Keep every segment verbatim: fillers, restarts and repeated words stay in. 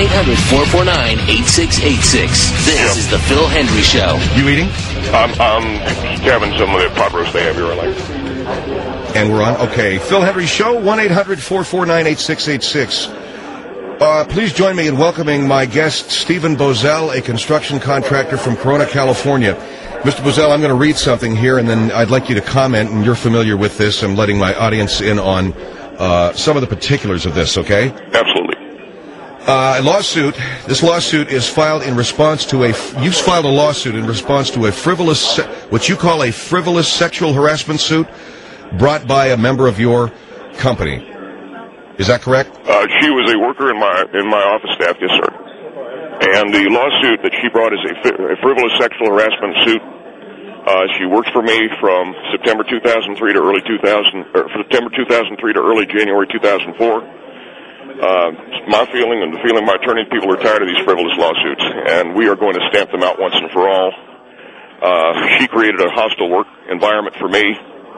eight hundred, four four nine, eight six eight six. This Yep. is the Phil Hendry Show. You eating? I'm, I'm having some of the pot roast they have here. I like. And we're on. Okay. Phil Hendry Show, one eight hundred, four four nine, eight six eight six. Uh, please join me in welcoming my guest, Stephen Bozell, a construction contractor from Corona, California. Mister Bozell, I'm going to read something here, and then I'd like you to comment, and you're familiar with this. I'm letting my audience in on uh, some of the particulars of this, okay? Absolutely. Uh, a lawsuit. This lawsuit is filed in response to a. You filed a lawsuit in response to a frivolous, what you call a frivolous sexual harassment suit, brought by a member of your company. Is that correct? Uh, she was a worker in my in my office staff, yes, sir. And the lawsuit that she brought is a, a frivolous sexual harassment suit. Uh, she worked for me from September two thousand three to early two thousand, or September two thousand three to early January two thousand four. Uh, my feeling and the feeling of my attorney people are tired of these frivolous lawsuits, and we are going to stamp them out once and for all. Uh, she created a hostile work environment for me.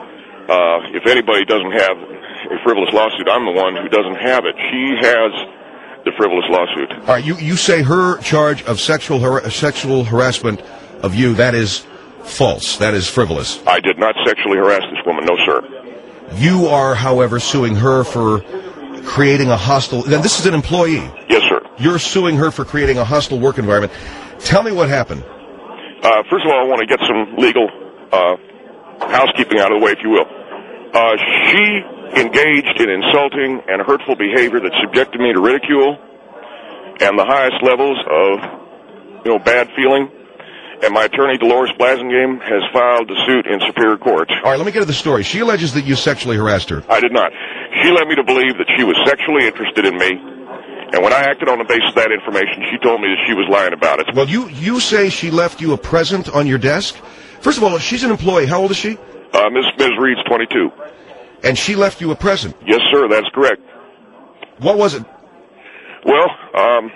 Uh, if anybody doesn't have a frivolous lawsuit, I'm the one who doesn't have it. She has the frivolous lawsuit. All right, you, you say her charge of sexual har- sexual harassment of you, that is false. That is frivolous. I did not sexually harass this woman, no, sir. You are, however, suing her for creating a hostile... Then this is an employee. Yes, sir. You're suing her for creating a hostile work environment. Tell me what happened. Uh, first of all, I want to get some legal uh, housekeeping out of the way, if you will. Uh, she engaged in insulting and hurtful behavior that subjected me to ridicule and the highest levels of, you know, bad feeling. And my attorney, Dolores Blasingame, has filed the suit in Superior Court. All right, let me get to the story. She alleges that you sexually harassed her. I did not. She led me to believe that she was sexually interested in me. And when I acted on the basis of that information, she told me that she was lying about it. Well, you, you say she left you a present on your desk? First of all, she's an employee. How old is she? Uh, Miz Miz Reed's twenty-two. And she left you a present? Yes, sir, that's correct. What was it? Well, um,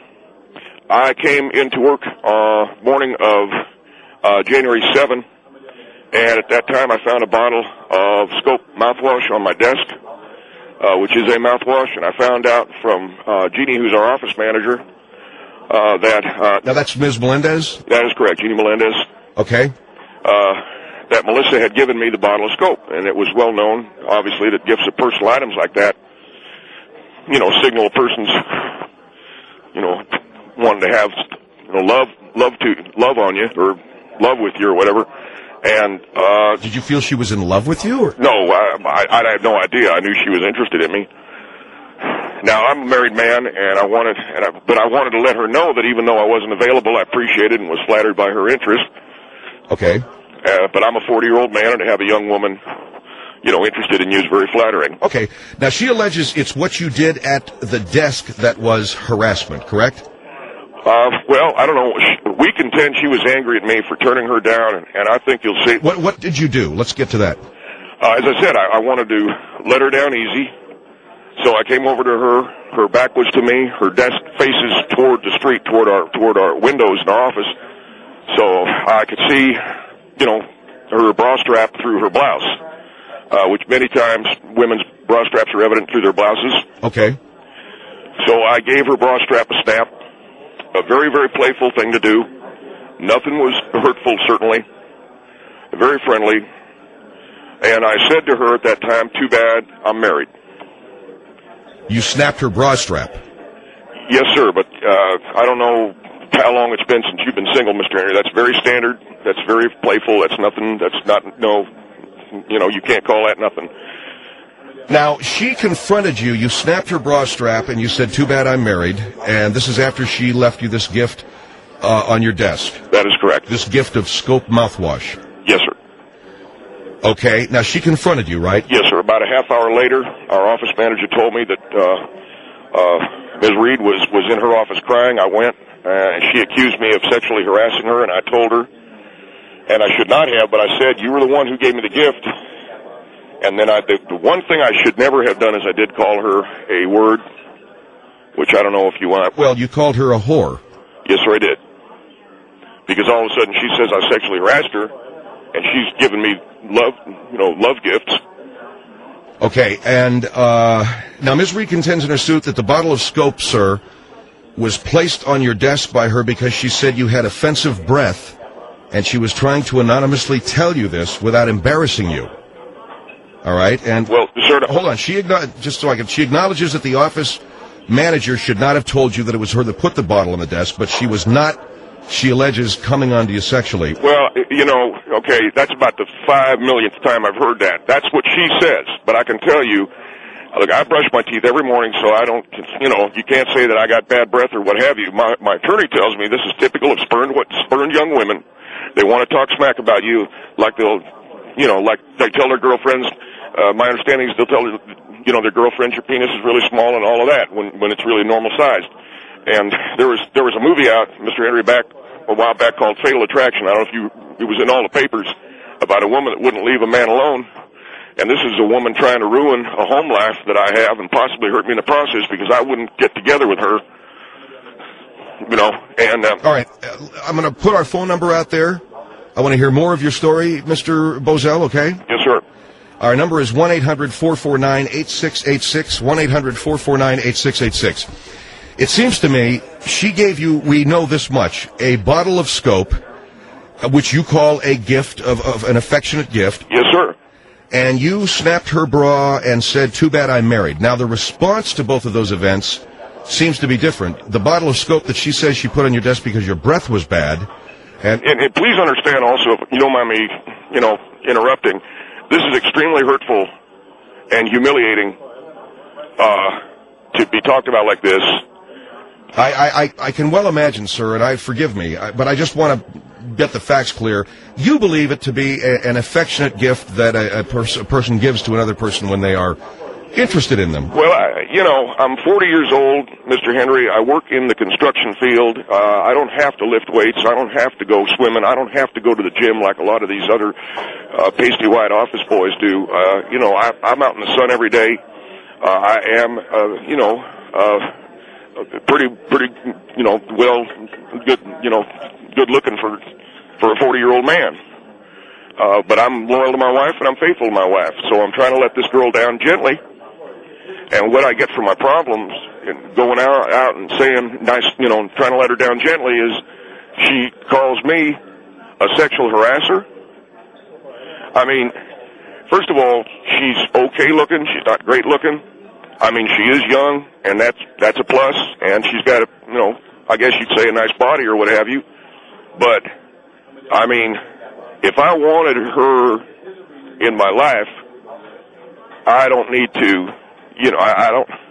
I came into work uh morning of uh, January seventh, and at that time I found a bottle of Scope mouthwash on my desk, uh, which is a mouthwash, and I found out from uh, Jeannie, who's our office manager, uh, that... Uh, now, that's Miz Melendez? That is correct, Jeannie Melendez. Okay. Uh, that Melissa had given me the bottle of Scope, and it was well known, obviously, that gifts of personal items like that, you know, signal a person's, you know, wanting to have, you know, love, love to, love on you, or love with you, or whatever. And, uh... Did you feel she was in love with you, or? No, I, I, I had no idea. I knew she was interested in me. Now, I'm a married man, and I wanted, and I, but I wanted to let her know that even though I wasn't available, I appreciated and was flattered by her interest. Okay. Uh, but I'm a forty-year-old man, and to have a young woman, you know, interested in you is very flattering. Okay. Now, she alleges it's what you did at the desk that was harassment, correct? Uh, well, I don't know. We contend she was angry at me for turning her down, and, and I think you'll see... What What did you do? Let's get to that. Uh, as I said, I, I wanted to let her down easy, so I came over to her. Her back was to me. Her desk faces toward the street, toward our toward our windows in our office, so I could see, you know, her bra strap through her blouse, uh, which many times women's bra straps are evident through their blouses. Okay. So I gave her bra strap a snap. A very, very playful thing to do. Nothing was hurtful, certainly. Very friendly. And I said to her at that time, too bad, I'm married. You snapped her bra strap? Yes, sir, but uh, I don't know how long it's been since you've been single, Mister Henry. That's very standard. That's very playful. That's nothing. That's not, no, you know, you can't call that nothing. Now, she confronted you, you snapped her bra strap, and you said, too bad I'm married, and this is after she left you this gift uh, on your desk. That is correct. This gift of Scope mouthwash. Yes, sir. Okay, now she confronted you, right? Yes, sir. About a half hour later, our office manager told me that uh, uh, Miz Reed was, was in her office crying. I went, uh, and she accused me of sexually harassing her, and I told her, and I should not have, but I said, you were the one who gave me the gift. And then I, the, the one thing I should never have done is I did call her a word, which I don't know if you want. Well, you called her a whore. Yes, sir, I did. Because all of a sudden she says I sexually harassed her, and she's given me love, you know, love gifts. Okay, and uh, now Miz Reed contends in her suit that the bottle of Scope, sir, was placed on your desk by her because she said you had offensive breath, and she was trying to anonymously tell you this without embarrassing you. All right, and well, sir, hold on. She just so I can. She acknowledges that the office manager should not have told you that it was her that put the bottle on the desk, but she was not. She alleges coming onto you sexually. Well, you know, okay, that's about the five millionth time I've heard that. That's what she says, but I can tell you. Look, I brush my teeth every morning, so I don't, you know, you can't say that I got bad breath or what have you. My, my attorney tells me this is typical of spurned, what, spurned young women. They want to talk smack about you like they'll, you know, like they tell their girlfriends. Uh, my understanding is they'll tell, you know, their girlfriends your penis is really small and all of that when, when it's really normal sized. And there was, there was a movie out, Mister Henry, back, a while back called Fatal Attraction. I don't know if you, it was in all the papers about a woman that wouldn't leave a man alone. And this is a woman trying to ruin a home life that I have and possibly hurt me in the process because I wouldn't get together with her. You know, and... Uh, All right, I'm going to put our phone number out there. I want to hear more of your story, Mister Bozell, okay? Yes, sir. Our number is one eight hundred four four nine eight six eight six, one eight hundred four four nine eight six eight six. It seems to me she gave you, we know this much, a bottle of Scope, which you call a gift, of, of an affectionate gift. Yes, sir. And you snapped her bra and said, too bad I'm married. Now, the response to both of those events seems to be different. The bottle of Scope that she says she put on your desk because your breath was bad. And, and, and please understand also, if you don't mind me, you know, interrupting, this is extremely hurtful and humiliating uh, to be talked about like this. I, I, I can well imagine, sir, and I forgive me, but I just want to get the facts clear. You believe it to be a, an affectionate gift that a, a, pers- a person gives to another person when they are interested in them. Well, I, you know, I'm forty years old, Mister Henry. I work in the construction field. Uh, I don't have to lift weights. I don't have to go swimming. I don't have to go to the gym like a lot of these other uh, pasty white office boys do. Uh, you know, I, I'm out in the sun every day. Uh, I am, uh, you know, uh, pretty, pretty, you know, well, good, you know, good looking for for a forty-year-old man. Uh, but I'm loyal to my wife and I'm faithful to my wife. So I'm trying to let this girl down gently. And what I get for my problems, and going out, out and saying nice, you know, trying to let her down gently, is she calls me a sexual harasser. I mean, first of all, she's okay looking. She's not great looking. I mean, she is young, and that's that's a plus. And she's got a, you know, I guess you'd say a nice body or what have you. But I mean, if I wanted her in my life, I don't need to. You know, I, I don't...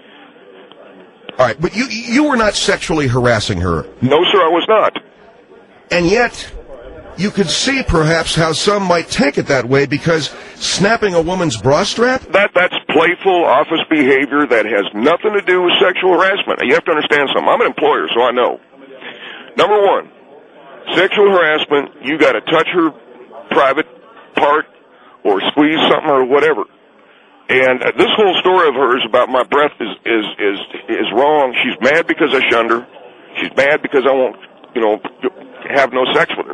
All right, but you you were not sexually harassing her. No, sir, I was not. And yet, you could see perhaps how some might take it that way because snapping a woman's bra strap? That That's playful office behavior that has nothing to do with sexual harassment. You have to understand something. I'm an employer, so I know. Number one, sexual harassment, you got to touch her private part or squeeze something or whatever. And uh, this whole story of hers about my breath is, is, is, is wrong. She's mad because I shunned her. She's mad because I won't, you know, have no sex with her.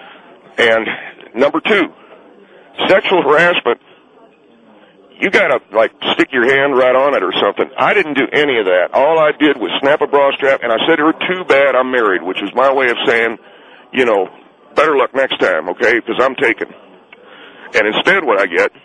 And number two, sexual harassment, you gotta, like, stick your hand right on it or something. I didn't do any of that. All I did was snap a bra strap, and I said to her, too bad I'm married, which is my way of saying, you know, better luck next time, okay, because I'm taken. And instead what I get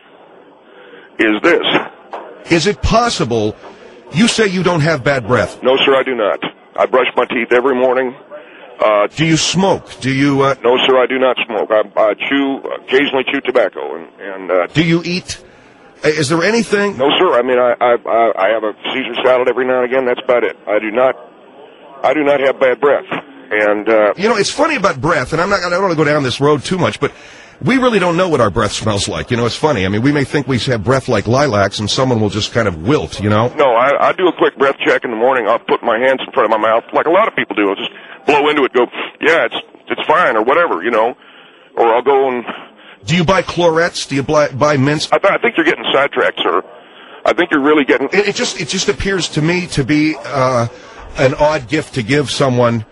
is this. Is it possible you say you don't have bad breath? No, sir, I do not. I brush my teeth every morning. Uh, do you smoke? Do you... Uh, no, sir, I do not smoke. I, I chew, occasionally chew tobacco. And, and uh, do you eat? Is there anything... No, sir. I mean, I, I, I have a Caesar salad every now and again. That's about it. I do not, I do not have bad breath. And, uh... You know, it's funny about breath, and I'm not, I don't want to go down this road too much, but... We really don't know what our breath smells like. You know, it's funny. I mean, we may think we have breath like lilacs, and someone will just kind of wilt, you know? No, I, I do a quick breath check in the morning. I'll put my hands in front of my mouth, like a lot of people do. I'll just blow into it, go, yeah, it's it's fine, or whatever, you know. Or I'll go and... Do you buy Clorettes? Do you buy, buy mints? I, th- I think you're getting sidetracked, sir. I think you're really getting... It, it just it just appears to me to be uh, an odd gift to give someone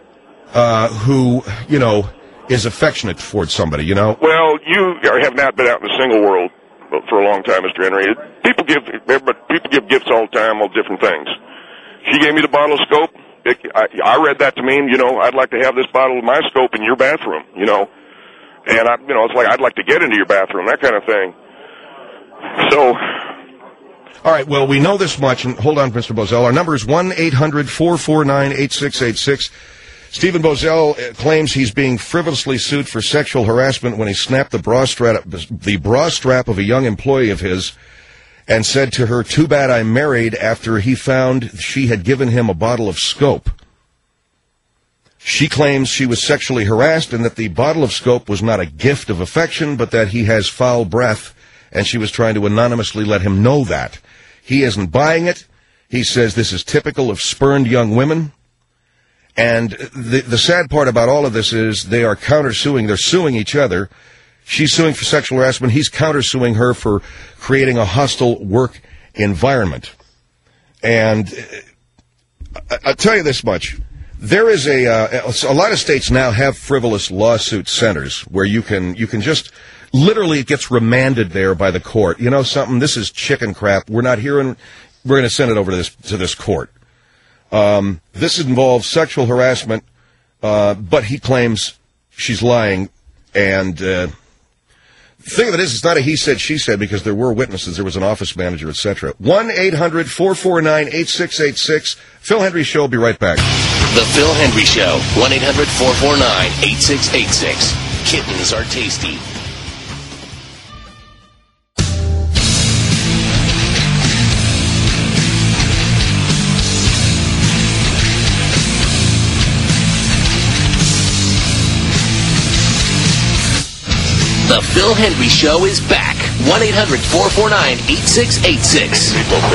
uh, who, you know... is affectionate towards somebody, you know? Well, you have not been out in the single world for a long time, Mister Henry. People give people give gifts all the time on different things. She gave me the bottle of Scope it, I, I read that to mean, you know, I'd like to have this bottle of my scope in your bathroom, you know. And, I, you know, it's like, I'd like to get into your bathroom, that kind of thing. So... All right, well, we know this much, and hold on, Mister Bozell. Our number is one eight hundred four four nine eight six eight six. Stephen Bozell claims he's being frivolously sued for sexual harassment when he snapped the bra strap, the bra strap of a young employee of his and said to her, "Too bad I'm married," after he found she had given him a bottle of Scope. She claims she was sexually harassed and that the bottle of Scope was not a gift of affection, but that he has foul breath, and she was trying to anonymously let him know that. He isn't buying it. He says this is typical of spurned young women. And the the sad part about all of this is they are countersuing. They're suing each other. She's suing for sexual harassment. He's countersuing her for creating a hostile work environment. And I, I'll tell you this much. There is a, uh, a lot of states now have frivolous lawsuit centers where you can you can just... Literally, it gets remanded there by the court. You know something? This is chicken crap. We're not hearing. We're going to send it over to this to this court. Um, this involves sexual harassment, uh, but he claims she's lying. And uh, the thing of it is, it's not a he said, she said, because there were witnesses. There was an office manager, et cetera. one eight hundred four four nine eight six eight six. Phil Hendry Show. Will be right back. The Phil Hendry Show. one eight hundred four four nine eight six eight six. Kittens are tasty. The Phil Hendry Show is back. one eight hundred four four nine eight six eight six.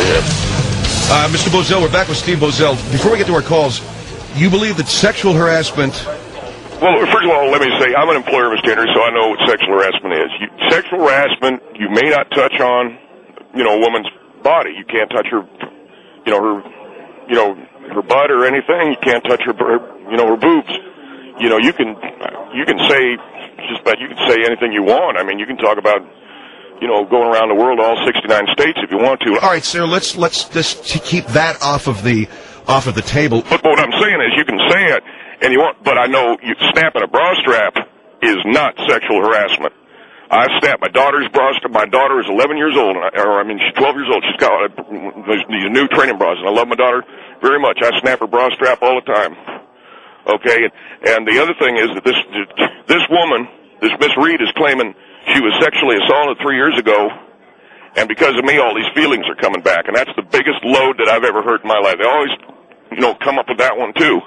Uh, Mister Bozell, we're back with Steve Bozell. Before we get to our calls, you believe that sexual harassment... Well, first of all, let me say, I'm an employer, Mister Hendry, so I know what sexual harassment is. You, sexual harassment, you may not touch on, you know, a woman's body. You can't touch her, you know, her, you know, her butt or anything. You can't touch her, her you know, her boobs. You know, you can, you can say... Just about you can say anything you want. I mean, you can talk about, you know, going around the world, all sixty-nine states, if you want to. All right, sir. Let's let's just keep that off of the off of the table. But what I'm saying is, you can say it, and you want. But I know you, snapping a bra strap is not sexual harassment. I snapped my daughter's bra strap. My daughter is eleven years old, or I mean, she's twelve years old. She's got uh, these new training bras, and I love my daughter very much. I snap her bra strap all the time. Okay, and, and the other thing is that this this woman, this Miss Reed, is claiming she was sexually assaulted three years ago, and because of me, all these feelings are coming back, and that's the biggest load that I've ever heard in my life. They always, you know, come up with that one, too.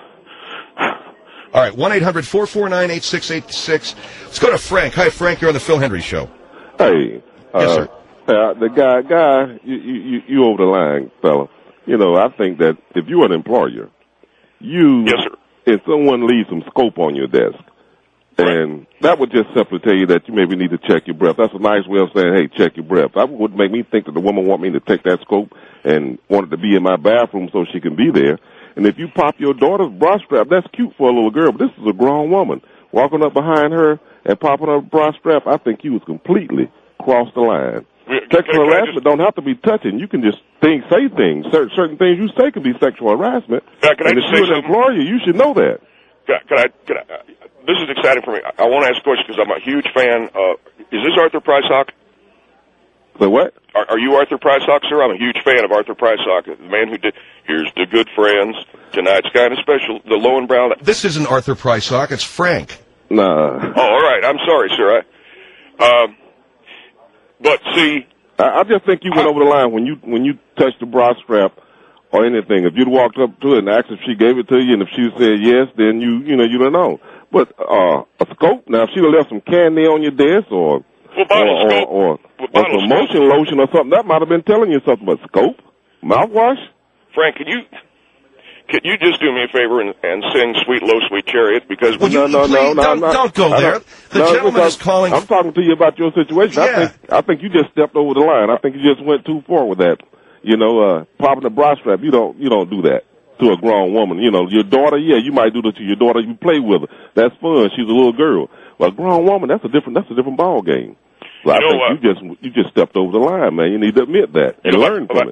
All right, one eight hundred four four nine eight six eight six. Let's go to Frank. Hi, Frank. You're on the Phil Hendry Show. Hey. Uh, yes, sir. Uh, the guy, guy, you, you, you over the line, fella. You know, I think that if you're an employer, you... Yes, sir. If someone leaves some scope on your desk, and that would just simply tell you that you maybe need to check your breath. That's a nice way of saying, hey, check your breath. That would make me think that the woman want me to take that scope and wanted to be in my bathroom so she can be there. And if you pop your daughter's bra strap, that's cute for a little girl, but this is a grown woman. Walking up behind her and popping her bra strap, I think you was completely crossed the line. Sexual harassment don't have to be touching. You can just think, say things. Certain, certain things you say can be sexual harassment. Yeah, can I and just if say you're an something? employer, you should know that. Can I, can I, can I, uh, this is exciting for me. I, I want to ask a question because I'm a huge fan. Uh, is this Arthur Prysock? So what? Are, are you Arthur Prysock, sir? I'm a huge fan of Arthur Prysock, the man who did Here's the Good Friends, Tonight's Kind of Special, The Lowenbrow. This isn't Arthur Prysock. It's Frank. Nah. Oh, all right. I'm sorry, sir. I, um, but see... I, I just think you went over the line when you when you touched the bra strap or anything. If you'd walked up to her and asked if she gave it to you, and if she said yes, then you you know you don't know. But uh, a scope now, if she'd have left some candy on your desk or well, or, or, or, or some motion lotion or something, that might have been telling you something. But scope, mouthwash. Frank, can you can you just do me a favor and, and sing "Sweet Low Sweet Chariot"? Because well, no, you, no, please, no, no, don't, no, don't go there. The no, gentleman is calling. I'm talking to you about your situation. Yeah. I think I think you just stepped over the line. I think you just went too far with that. You know, uh, popping the bra strap. You don't you don't do that to a grown woman. You know, your daughter. Yeah, you might do that to your daughter. You play with her. That's fun. She's a little girl. But a grown woman, that's a different that's a different ball game. So I you know think what? you just you just stepped over the line, man. You need to admit that and you know learn what? from it.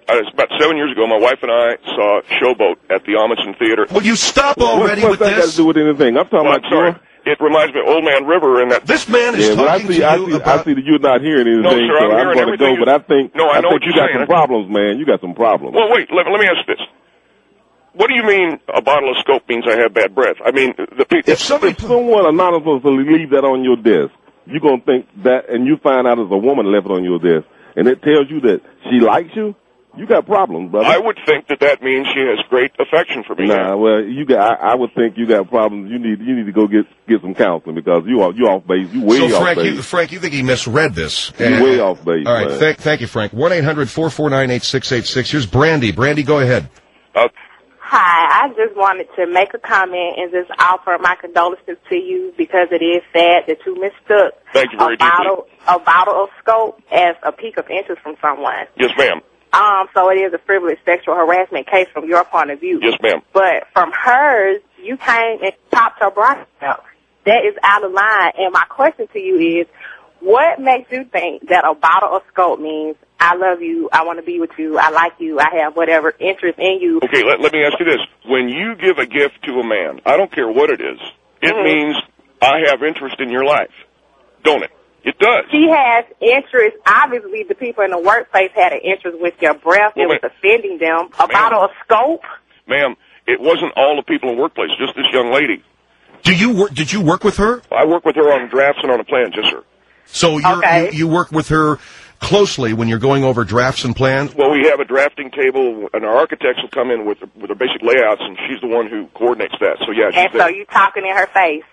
Uh, it's about seven years ago. My wife and I saw Showboat at the Amundsen Theater. Will you stop already What's with that got this? to do with anything? I'm talking Well, about I'm sorry. It reminds me of Old Man River and that. This man is Yeah, but I talking see, to I you see, about... I see that you're not hearing anything, No, sir, so I'm I'm hearing going to go. everything But I think, No, I know think what you you're got saying. some problems, man. You got some problems. Well, wait. Let, let me ask this. What do you mean a bottle of Scope means I have bad breath? I mean, the people. If somebody... If someone anonymously leave that on your desk, you're going to think that, and you find out as a woman left it on your desk, and it tells you that she likes you, you got problems, brother. I would think that that means she has great affection for me. Nah, well, you got. I, I would think you got problems. You need. You need to go get get some counseling because you are you off base. You way So, off Frank, base. you, Frank, you think he misread this? You And- way off base. All right, man. thank, thank you, Frank. one eight hundred four four nine eight six eight six. Here's Brandy. Brandy, go ahead. Uh, Hi, I just wanted to make a comment and just offer my condolences to you because it is sad that you mistook Thank you very a bottle, a bottle of Scope as a peak of interest from someone. yes, ma'am. Um, so it is a frivolous sexual harassment case from your point of view. Yes, ma'am. But from hers, you came and popped her bra out. That is out of line. And my question to you is, what makes you think that a bottle of Scope means I love you, I want to be with you, I like you, I have whatever interest in you? Okay, let, let me ask you this. When you give a gift to a man, I don't care what it is, it Mhm. means I have interest in your life. Don't it? It does. She has interest. Obviously, the people in the workplace had an interest with your breath. Well, it was ma'am. offending them. A Ma'am. bottle of Scope? Ma'am, it wasn't all the people in the workplace, just this young lady. Do you work, did you work with her? I work with her on drafts and on a plan, yes, sir. So you're, Okay. you, you work with her closely when you're going over drafts and plans? Well, we have a drafting table, and our architects will come in with with their basic layouts, and she's the one who coordinates that. So, yeah, she's And so there. you talking in her face.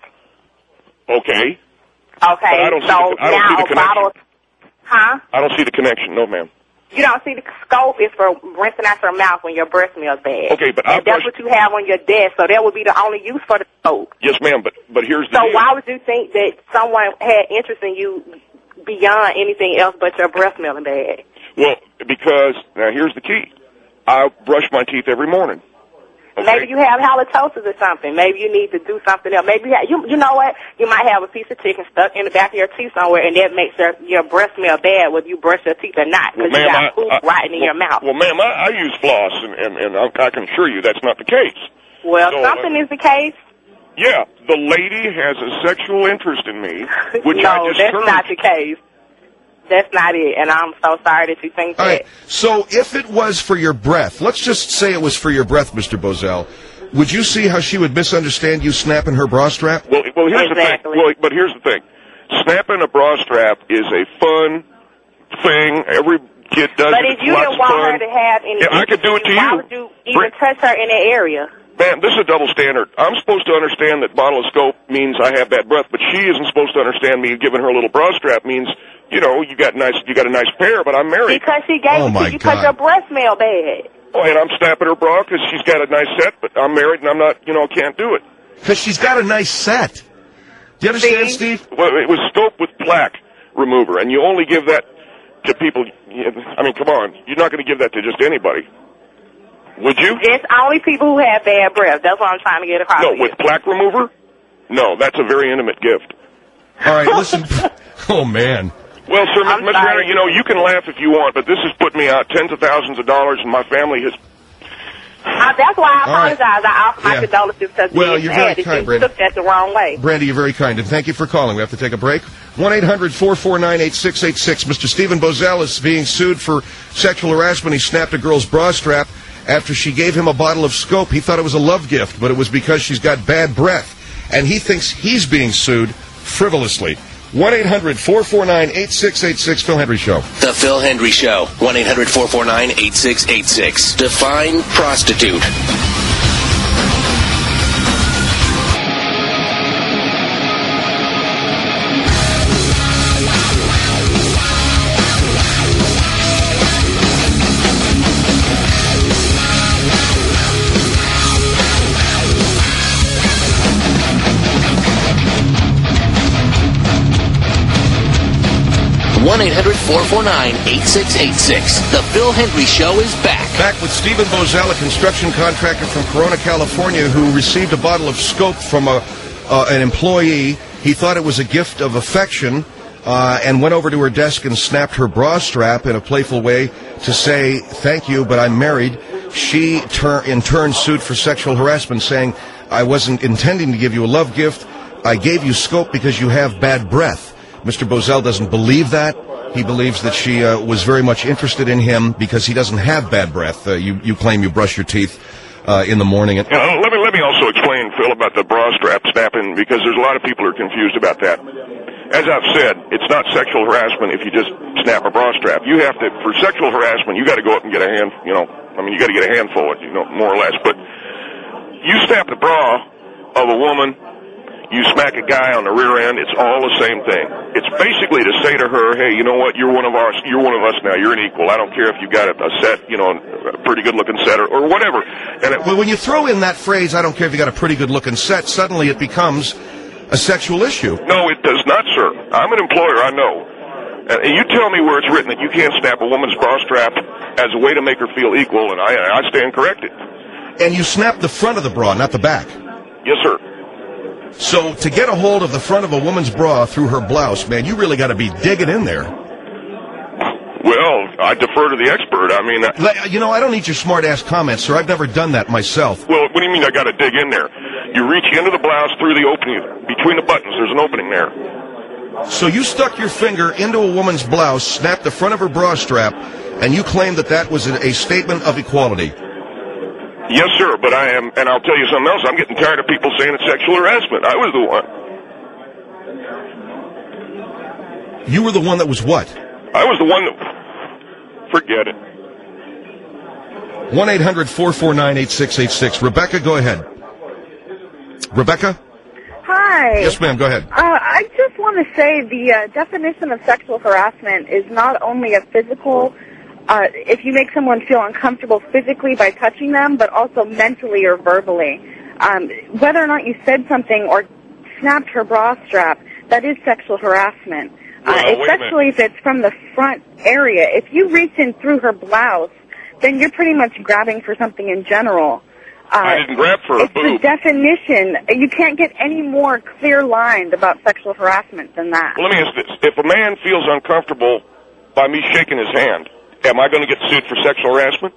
Okay. Okay, I don't see so the- I don't now see the a bottle, huh? I don't see the connection. No, ma'am. You don't see the Scope is for rinsing out your mouth when your breath smells bad. Okay, but I and that's brush- what you have on your desk, so that would be the only use for the Scope. Yes, ma'am, but, but here's the So deal. why would you think that someone had interest in you beyond anything else but your breath smelling bad? Well, because, now here's the key. I brush my teeth every morning. Okay? Maybe you have halitosis or something. Maybe you need to do something else. Maybe you, have, you you know what? You might have a piece of chicken stuck in the back of your teeth somewhere, and that makes your your breath smell bad whether you brush your teeth or not, Well, because you ma'am, got food I, I, rotting in well, your mouth. Well, ma'am, I, I use floss, and, and, and I, I can assure you that's not the case. Well, so, something uh, is the case. Yeah, the lady has a sexual interest in me, which no, I just that's heard. not the case. That's not it, and I'm so sorry that you think All that. right. So if it was for your breath, let's just say it was for your breath, Mister Bozell, would you see how she would misunderstand you snapping her bra strap? Well, well, here's Exactly. the thing. Well, but here's the thing. Snapping a bra strap is a fun thing. Every kid does But it. if It's you lots didn't of want fun. her to have any Yeah, I could interest do in it to you, why you. would you even Bring- touch her in that area? Man, this is a double standard. I'm supposed to understand that bottle of Scope means I have bad breath, but she isn't supposed to understand me giving her a little bra strap means, you know, you got nice, you got a nice pair, but I'm married. Because she gave Oh, it my to you because God. your breath smell bad. Oh, and I'm snapping her bra because she's got a nice set, but I'm married and I'm not, you know, can't do it. Because she's got a nice set. Do you understand, See? Steve? Well, it was Scope with plaque remover, and you only give that to people. I mean, come on, you're not going to give that to just anybody, would you? It's only people who have bad breath. That's what I'm trying to get across. No, to you. with plaque remover? No, that's a very intimate gift. All right, listen. Oh, man. Well, sir, I'm Mister sorry. Renner, you know, you can laugh if you want, but this has put me out tens of thousands of dollars, and my family has. Uh, that's why I All right. apologize. I offer my Yeah. condolences because Well, it's you're sad very that kind, you Brenda. took that the wrong way. Brandy, you're very kind, and thank you for calling. We have to take a break. one eight hundred four four nine eight six eight six. Mister Stephen Bozell is being sued for sexual harassment. He snapped a girl's bra strap after she gave him a bottle of Scope. He thought it was a love gift, but it was because she's got bad breath. And he thinks he's being sued frivolously. one eight hundred four four nine eight six eight six. Phil Hendry Show. The Phil Hendry Show. one eight hundred four four nine eight six eight six. Define prostitute. one eight hundred four four nine eight six eight six. The Phil Hendry Show is back. Back with Stephen Bozell, a construction contractor from Corona, California, who received a bottle of Scope from a, uh, an employee. He thought it was a gift of affection. uh, and went over to her desk and snapped her bra strap in a playful way to say, thank you, but I'm married. She tur- in turn sued for sexual harassment, saying, I wasn't intending to give you a love gift. I gave you scope because you have bad breath. Mister Bozell doesn't believe that. He believes that she uh, was very much interested in him because he doesn't have bad breath. Uh, you, you claim you brush your teeth uh, in the morning. And- you know, let me let me also explain, Phil, about the bra strap snapping, because there's a lot of people who are confused about that. As I've said, it's not sexual harassment if you just snap a bra strap. You have to, for sexual harassment, you got to go up and get a hand, you know, I mean, you got to get a handful of it, you know, more or less. But you snap the bra of a woman, you smack a guy on the rear end, it's all the same thing. It's basically to say to her, hey, you know what, you're one of ours, you're one of us now, you're an equal. I don't care if you got a, a set, you know, a pretty good-looking set or, or whatever. And it, well, when you throw in that phrase, I don't care if you got a pretty good-looking set, suddenly it becomes a sexual issue. No, it does not, sir. I'm an employer, I know. And you tell me where it's written that you can't snap a woman's bra strap as a way to make her feel equal, and I, I stand corrected. And you snap the front of the bra, not the back. Yes, sir. So to get a hold of the front of a woman's bra through her blouse, man, you really got to be digging in there. Well, I defer to the expert. I mean, I, you know, I don't need your smart-ass comments, sir. I've never done that myself. Well, what do you mean I got to dig in there? You reach into the blouse through the opening, between the buttons, there's an opening there. So you stuck your finger into a woman's blouse, snapped the front of her bra strap, and you claimed that that was a, a statement of equality. Yes, sir, but I am, and I'll tell you something else, I'm getting tired of people saying it's sexual harassment. I was the one. You were the one that was what? I was the one that... Forget it. one eight hundred four four nine eight six eight six. Rebecca, go ahead. Rebecca? Hi. Yes, ma'am, go ahead. Uh, I just want to say the uh, definition of sexual harassment is not only a physical... Uh, if you make someone feel uncomfortable physically by touching them, but also mentally or verbally. Um, whether or not you said something or snapped her bra strap, that is sexual harassment. Uh, well, especially if it's from the front area. If you reach in through her blouse, then you're pretty much grabbing for something in general. Uh, I didn't grab for her it's boob. The definition. You can't get any more clear-lined about sexual harassment than that. Well, let me ask this. If a man feels uncomfortable by me shaking his hand, am I going to get sued for sexual harassment?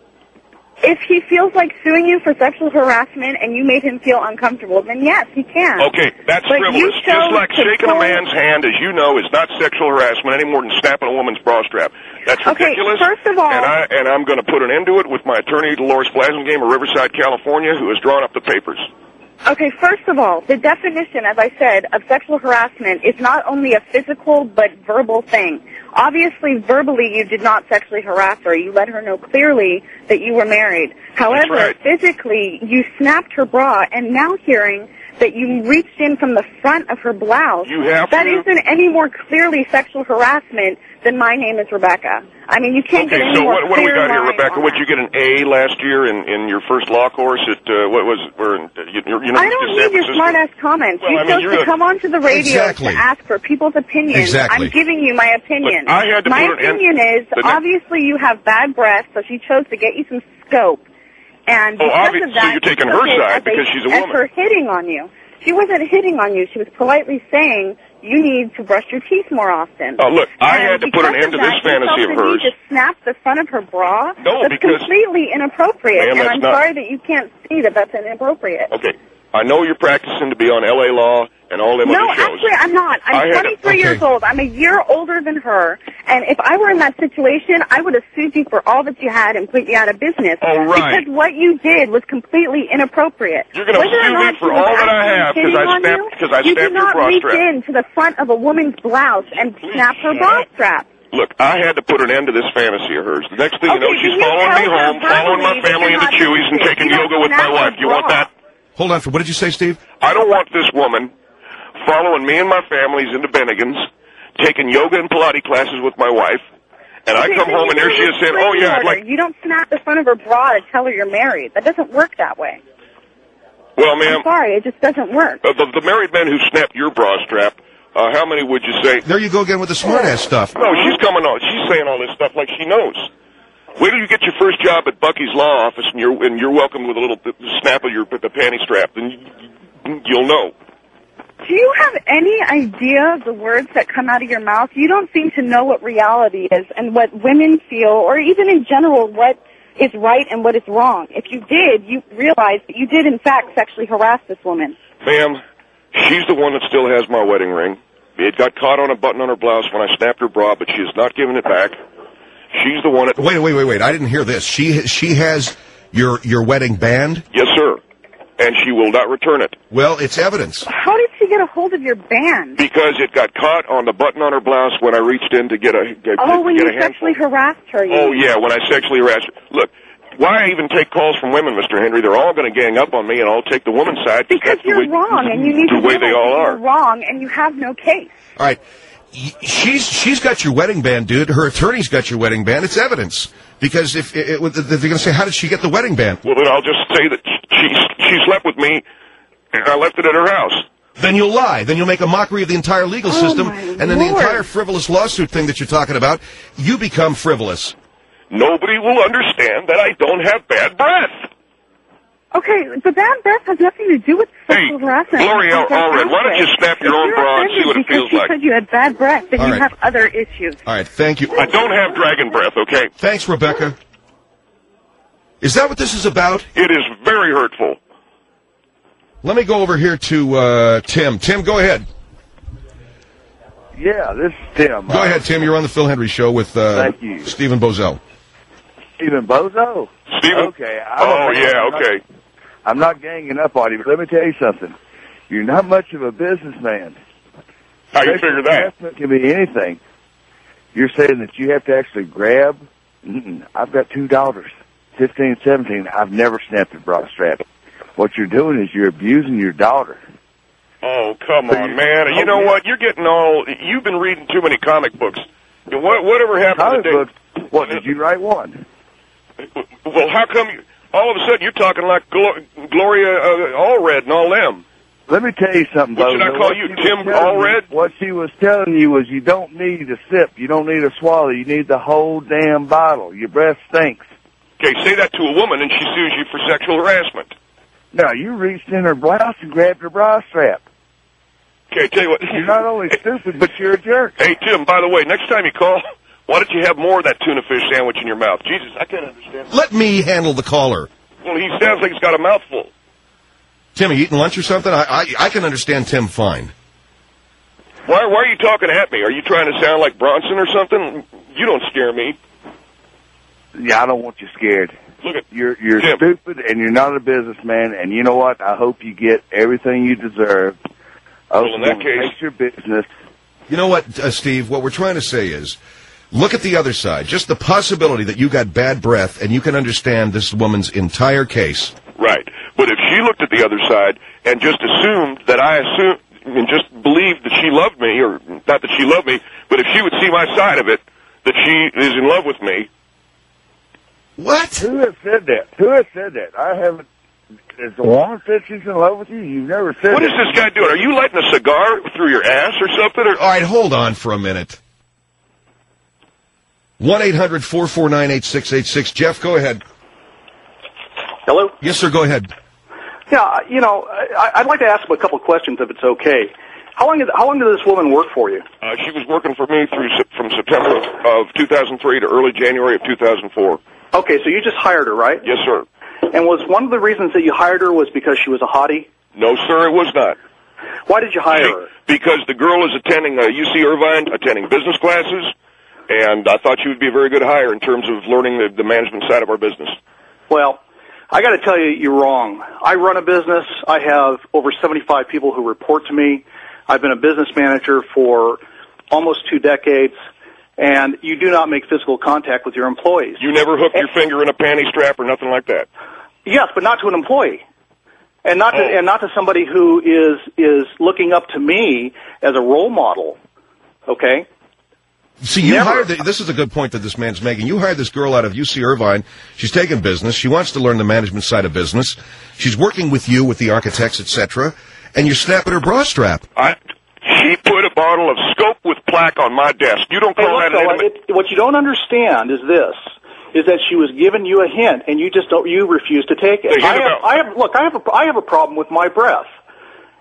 If he feels like suing you for sexual harassment and you made him feel uncomfortable, then yes, he can. Okay, that's but frivolous. Just like shaking pull... a man's hand, as you know, is not sexual harassment any more than snapping a woman's bra strap. That's okay, ridiculous. First of all, and, I, and I'm going to put an end to it with my attorney, Dolores Blasingame of Riverside, California, who has drawn up the papers. Okay, first of all, the definition, as I said, of sexual harassment is not only a physical but verbal thing. Obviously, verbally, you did not sexually harass her. You let her know clearly that you were married. However, right. physically, you snapped her bra, and now hearing that you reached in from the front of her blouse, you have that to. isn't any more clearly sexual harassment than my name is Rebecca. I mean, you can't okay, get any so more what, what do we got here, Rebecca? Would that. you get an A last year in, in your first law course at, uh, what was it, where, you, you know, I don't need your smart-ass comments. Well, you I mean, chose you're to a... come onto the radio exactly. to ask for people's opinions. Exactly. I'm giving you my opinion. But I had to my put an opinion end... is, obviously you have bad breath, so she chose to get you some scope. And oh, because obviously, of that, so you're taking her okay, side because she's a as woman. her hitting on you. She wasn't hitting on you. She was politely saying, you need to brush your teeth more often. Oh, look, I and had to put an end to this fantasy of hers. You just snapped the front of her bra. No, that's because... completely inappropriate, Ma'am, and I'm not... sorry that you can't see that that's inappropriate. Okay, I know you're practicing to be on L A Law and all them no, other shows. actually, I'm not. I'm twenty-three to... okay. years old. I'm a year older than her, and if I were in that situation, I would have sued you for all that you had and put you out of business. Oh, right. Because what you did was completely inappropriate. You're going to sue me for all that I have because I snapped, because I you snapped did your bra not strap. reach in to the front of a woman's blouse and Please snap her shut bra up. strap. Look, I had to put an end to this fantasy of hers. The next thing Okay, you know, she's you following me tell her home, following my verbally that family you're into not Chewy's and interested. taking You yoga don't with my snap her wife. You want bra. that? Hold on. For what did you say, Steve? I don't want this woman following me and my families into Bennigan's, taking yoga and Pilates classes with my wife, and I Okay, come then home you and there do she is a saying, oh, yeah, I'd order. like... You don't snap the front of her bra to tell her you're married. That doesn't work that way. Well, ma'am, I'm sorry, it just doesn't work. uh, the, the married men who snapped your bra strap, uh, how many would you say... There you go again with the smart-ass stuff. No, she's coming on. She's saying all this stuff like she knows. Wait till you get your first job at Bucky's law office and you're and you're welcomed with a little snap of your the panty strap, then you, you'll know. Do you have any idea of the words that come out of your mouth? You don't seem to know what reality is and what women feel, or even in general what is right and what is wrong. If you did, you realize that you did, in fact, sexually harass this woman. Ma'am, she's the one that still has my wedding ring. It got caught on a button on her blouse when I snapped her bra, but she has not given it back. She's the one that... Wait, wait, wait, wait. I didn't hear this. She she has your your wedding band? Yes, sir. And she will not return it. Well, it's evidence. How did she get a hold of your band? Because it got caught on the button on her blouse when I reached in to get a get, Oh, to when get you a handful. sexually harassed her. You Oh, yeah, when I sexually harassed her. Look, why even take calls from women, Mister Henry? They're all going to gang up on me, and I'll take the woman's side. Because that's you're the way, wrong, and you need the to way they realize all that are. you're wrong, and you have no case. All right. She's she's got your wedding band, dude. Her attorney's got your wedding band. It's evidence. Because if, it, it, they're going to say, how did she get the wedding band? Well, then I'll just say that she, she slept with me, and I left it at her house. Then you'll lie. Then you'll make a mockery of the entire legal Oh, system. my And then the Lord. entire frivolous lawsuit thing that you're talking about, you become frivolous. Nobody will understand that I don't have bad breath. Okay, but bad breath has nothing to do with Hey, sexual harassment. Gloria It's not Allred, why don't you snap your If own you're bra and see offended what it because feels she like? said you had bad breath, then All you right. have other issues. All right, thank you. I don't have dragon breath, okay? Thanks, Rebecca. Is that what this is about? It is very hurtful. Let me go over here to uh, Tim. Tim, go ahead. Yeah, this is Tim. Go ahead, Tim. You're on the Phil Henry Show with uh, Thank you. Stephen Bozell. Stephen Bozo? Stephen? Okay. I Oh, don't- yeah, I'm not- okay. I'm not ganging up on you, but let me tell you something. You're not much of a businessman. How you Sexual figure that? harassment can be anything. You're saying that you have to actually grab. Mm-mm. I've got two daughters, fifteen, seventeen. I've never snapped a bra strap. What you're doing is you're abusing your daughter. Oh, come So on, you- man. You oh, know yeah. what? You're getting all... You've been reading too many comic books. What, whatever happened Comic today... books. What, did you write one? Well, how come you... All of a sudden you're talking like Glo- Gloria uh, Allred and all them? Let me tell you something, What should Bozo. I call What you, she Tim was telling you- Allred? What she was telling you was you don't need a sip. You don't need a swallow. You need the whole damn bottle. Your breath stinks. Okay, say that to a woman and she sues you for sexual harassment. No, you reached in her blouse and grabbed her bra strap. Okay, tell you what. You're not only stupid, but you're a jerk. Hey, Tim, by the way, next time you call, why don't you have more of that tuna fish sandwich in your mouth? Jesus, I can't understand. Let me handle the caller. Well, he sounds like he's got a mouthful. Tim, are you eating lunch or something? I, I, I can understand Tim fine. Why, why are you talking at me? Are you trying to sound like Bronson or something? You don't scare me. Yeah, I don't want you scared. Look at You're you're Tim. stupid, and you're not a businessman. And you know what? I hope you get everything you deserve. Well, in that case- Take your business. You know what, uh, Steve? What we're trying to say is, look at the other side. Just the possibility that you got bad breath, and you can understand this woman's entire case. Right. But if she looked at the other side and just assumed that I assumed and just believed that she loved me, or not that she loved me, but if she would see my side of it, that she is in love with me. What? Who has said that? Who has said that? I haven't. Is the woman said she's in love with you? You've never said What is that. this guy doing? Are you lighting a cigar through your ass or something? Or All right, hold on for a minute. one eight hundred four four nine eight six eight six. Jeff, go ahead. Hello? Yes, sir, go ahead. Yeah, you know, I, I'd like to ask him a couple of questions if it's okay. How long, is, how long did this woman work for you? Uh, she was working for me through Sep- from September of two thousand three to early January of two thousand four. Okay, so you just hired her, right? Yes, sir. And was one of the reasons that you hired her was because she was a hottie? No, sir, it was not. Why did you hire See, her? because the girl is attending uh, U C Irvine, attending business classes, and I thought she would be a very good hire in terms of learning the, the management side of our business. Well, I got to tell you, you're wrong. I run a business. I have over seventy-five people who report to me. I've been a business manager for almost two decades, and you do not make physical contact with your employees. You never hook your finger in a panty strap or nothing like that. Yes, but not to an employee, and not to, Oh. and not to somebody who is is looking up to me as a role model. Okay. See, you Never. hired, the, this is a good point that this man's making. You hired this girl out of U C Irvine. She's taking business. She wants to learn the management side of business. She's working with you, with the architects, et cetera, and you're snapping her bra strap. I, she put a bottle of Scope with plaque on my desk. You don't Hey, call look, that an fella, intimate... it, what you don't understand is this: is that she was giving you a hint, and you just don't. You refuse to take it. The hint I have, about- I have. Look, I have a. I have a problem with my breath,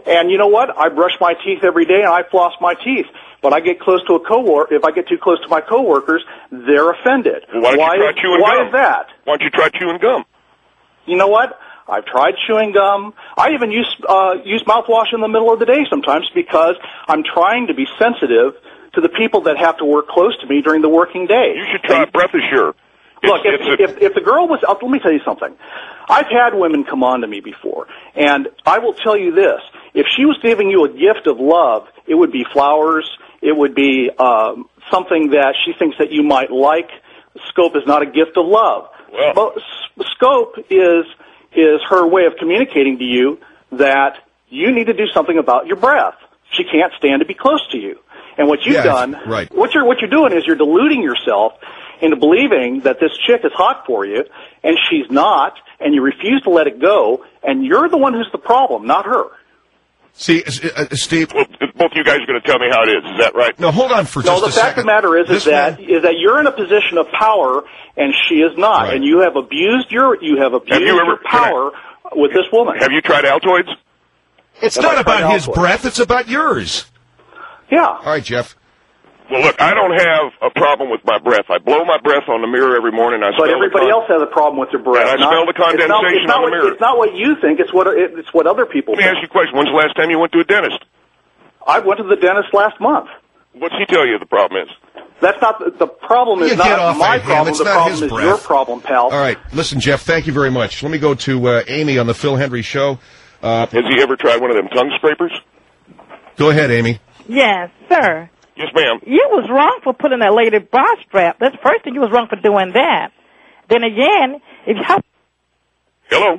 And you know what? I brush my teeth every day and I floss my teeth. But I get close to a coworker. If I get too close to my coworkers, they're offended. Well, why don't why you try is, chewing why gum? is that? Why don't you try chewing gum? You know what? I've tried chewing gum. I even use uh, use mouthwash in the middle of the day sometimes because I'm trying to be sensitive to the people that have to work close to me during the working day. You should try Breath Assure. Look, It's- if, it's a- if if the girl was, uh, let me tell you something. I've had women come on to me before, and I will tell you this: if she was giving you a gift of love, it would be flowers. It would be um, something that she thinks that you might like. Scope is not a gift of love. Well. But s- scope is is her way of communicating to you that you need to do something about your breath. She can't stand to be close to you. And what you've Yes, done, right. what you're what you're doing is you're deluding yourself into believing that this chick is hot for you, and she's not, and you refuse to let it go, and you're the one who's the problem, not her. See, uh, uh, Steve. Well, both you guys are going to tell me how it is. Is that right? No, hold on for No, just the a fact second. of the matter is, is This that man- is that you're in a position of power, and she is not, Right. and you have abused your you have abused you ever- your power with this woman. Have you tried Altoids? It's Have not I about tried his Altoids? breath. It's about yours. Yeah. All right, Jeff. Well, look, I don't have a problem with my breath. I blow my breath on the mirror every morning. I But smell everybody the con- else has a problem with their breath. And I not- smell the it's not- condensation it's not on the what, mirror. It's not what you think. It's what it, it's what other people Let me think. ask you a question. When's the last time you went to a dentist? I went to the dentist last month. What's he tell you the problem is? That's not the, the problem. You Is get not off my of him. problem. It's The not problem his is breath. your problem, pal. All right. Listen, Jeff, thank you very much. Let me go to uh, Amy on the Phil Hendry Show. Uh, Has he ever tried one of them tongue scrapers? go ahead, Amy. Yes, sir. Yes, ma'am. You was wrong for putting that lady bra strap. That's the first thing you was wrong for doing that. Then again, if you have Hello?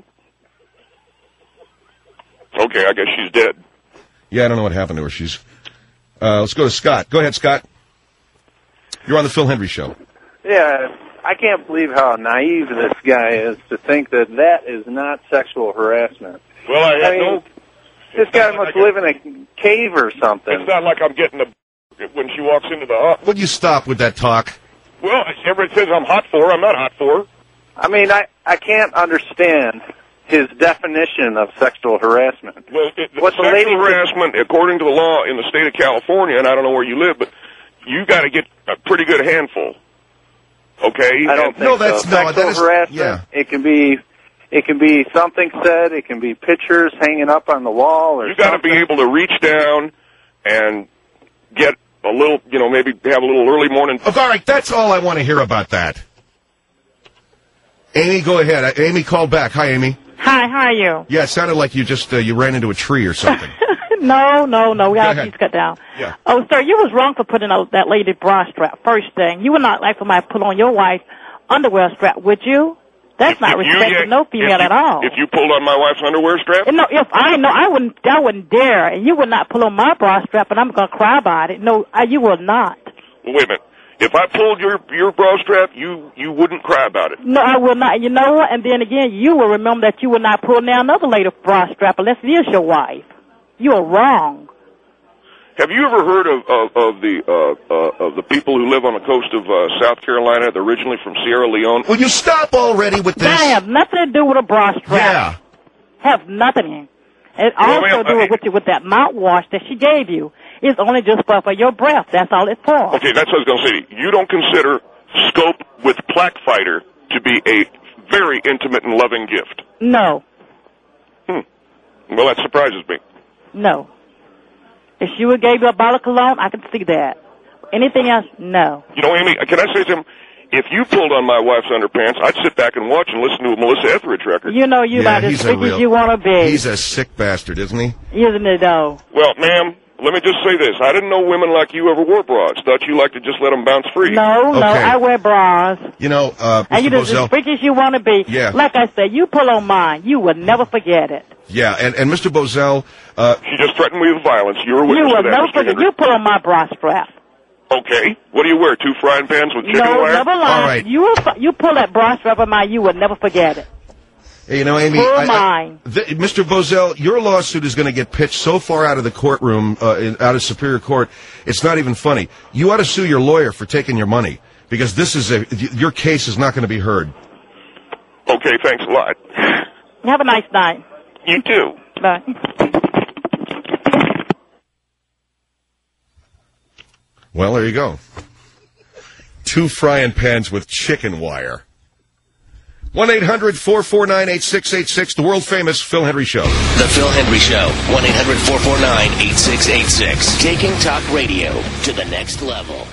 Okay, I guess she's dead. Yeah, I don't know what happened to her. She's. Uh, let's go to Scott. Go ahead, Scott. You're on the Phil Hendry Show. Yeah, I can't believe how naive this guy is to think that that is not sexual harassment. Well, I had I mean, no... This guy not must like live in a cave or something. It's not like I'm getting a... When she walks into the... Uh, Would you stop with that talk? well, everybody says I'm hot for her. I'm not hot for her. I mean, I, I can't understand his definition of sexual harassment. Well, it, What the sexual lady- harassment, according to the law in the state of California, and I don't know where you live, but you got to get a pretty good handful. Okay? I don't And- think No, that's- so. no, Sexual that is- harassment, yeah. it can be... It can be something said. It can be pictures hanging up on the wall, or You got to be something. able to reach down and get a little, you know, maybe have a little early morning. Oh, all right, that's all I want to hear about that. Amy, go ahead. Uh, Amy called back. Hi, Amy. hi, how are you? Yeah, it sounded like you just uh, you ran into a tree or something. no, no, no. We Go got ahead. to cut down. Yeah. Oh, sir, you was wrong for putting a, that lady bra strap. First thing, you would not like for my put on your wife underwear strap, would you? That's If- not if you respect to yank- no if female you- at all. If you pulled on my wife's underwear strap, No, if I know, I wouldn't, I wouldn't dare, and you would not pull on my bra strap, and I'm gonna cry about it. No, I, you will not. well, wait a minute. If I pulled your your bra strap, you you wouldn't cry about it. No, I will not. And you know what? And then again, you will remember that you will not pull down another lady's bra strap unless it is your wife. You are wrong. Have you ever heard of of, of the uh, uh, of the people who live on the coast of uh, South Carolina? They're originally from Sierra Leone. Will you stop already with this? That have nothing to do with a bra strap. Yeah. Have nothing. It Well, also ma'am, do I- it with you with that mouthwash that she gave you. It's only just for, for your breath. That's all it's for. Okay, that's what I was going to say. You don't consider Scope with Plaque Fighter to be a very intimate and loving gift. No, Hmm. Well, that surprises me. no. If she would gave you a bottle of cologne, I could see that. Anything else, no. You know, Amy, can I say something? If you pulled on my wife's underpants, I'd sit back and watch and listen to a Melissa Etheridge record. You know you Yeah, about as he's a big real- as you want to be. He's a sick bastard, isn't he? Isn't it, though? Well, ma'am, let me just say this. I didn't know women like you ever wore bras. Thought you liked to just let them bounce free. No, no, Okay. I wear bras. You know, uh, And you Mister just as Bozell. freaky as you want to be. Yeah. Like I said, you pull on mine, you will never forget it. Yeah, and, and Mister Bozell, uh, She just threatened me with violence. You were a You witness will to that, never Mister forget. Henry. You pull on my bra strap. Okay. What do you wear? Two frying pans with chicken No, wire? never lie. All right. You will, you pull that bra strap of mine, you will never forget it. hey, you know, Amy, Pull I- I- mine. th- Mister Bozell, your lawsuit is going to get pitched so far out of the courtroom, uh, in, out of Superior Court, it's not even funny. You ought to sue your lawyer for taking your money, because this is a, your case is not going to be heard. Okay, thanks a lot. Have a nice night. You too. Bye. Well, there you go. Two frying pans with chicken wire. one eight hundred four four nine eight six eight six, the world-famous Phil Hendry Show. The Phil Hendry Show, one eight hundred four four nine eight six eight six. Taking talk radio to the next level.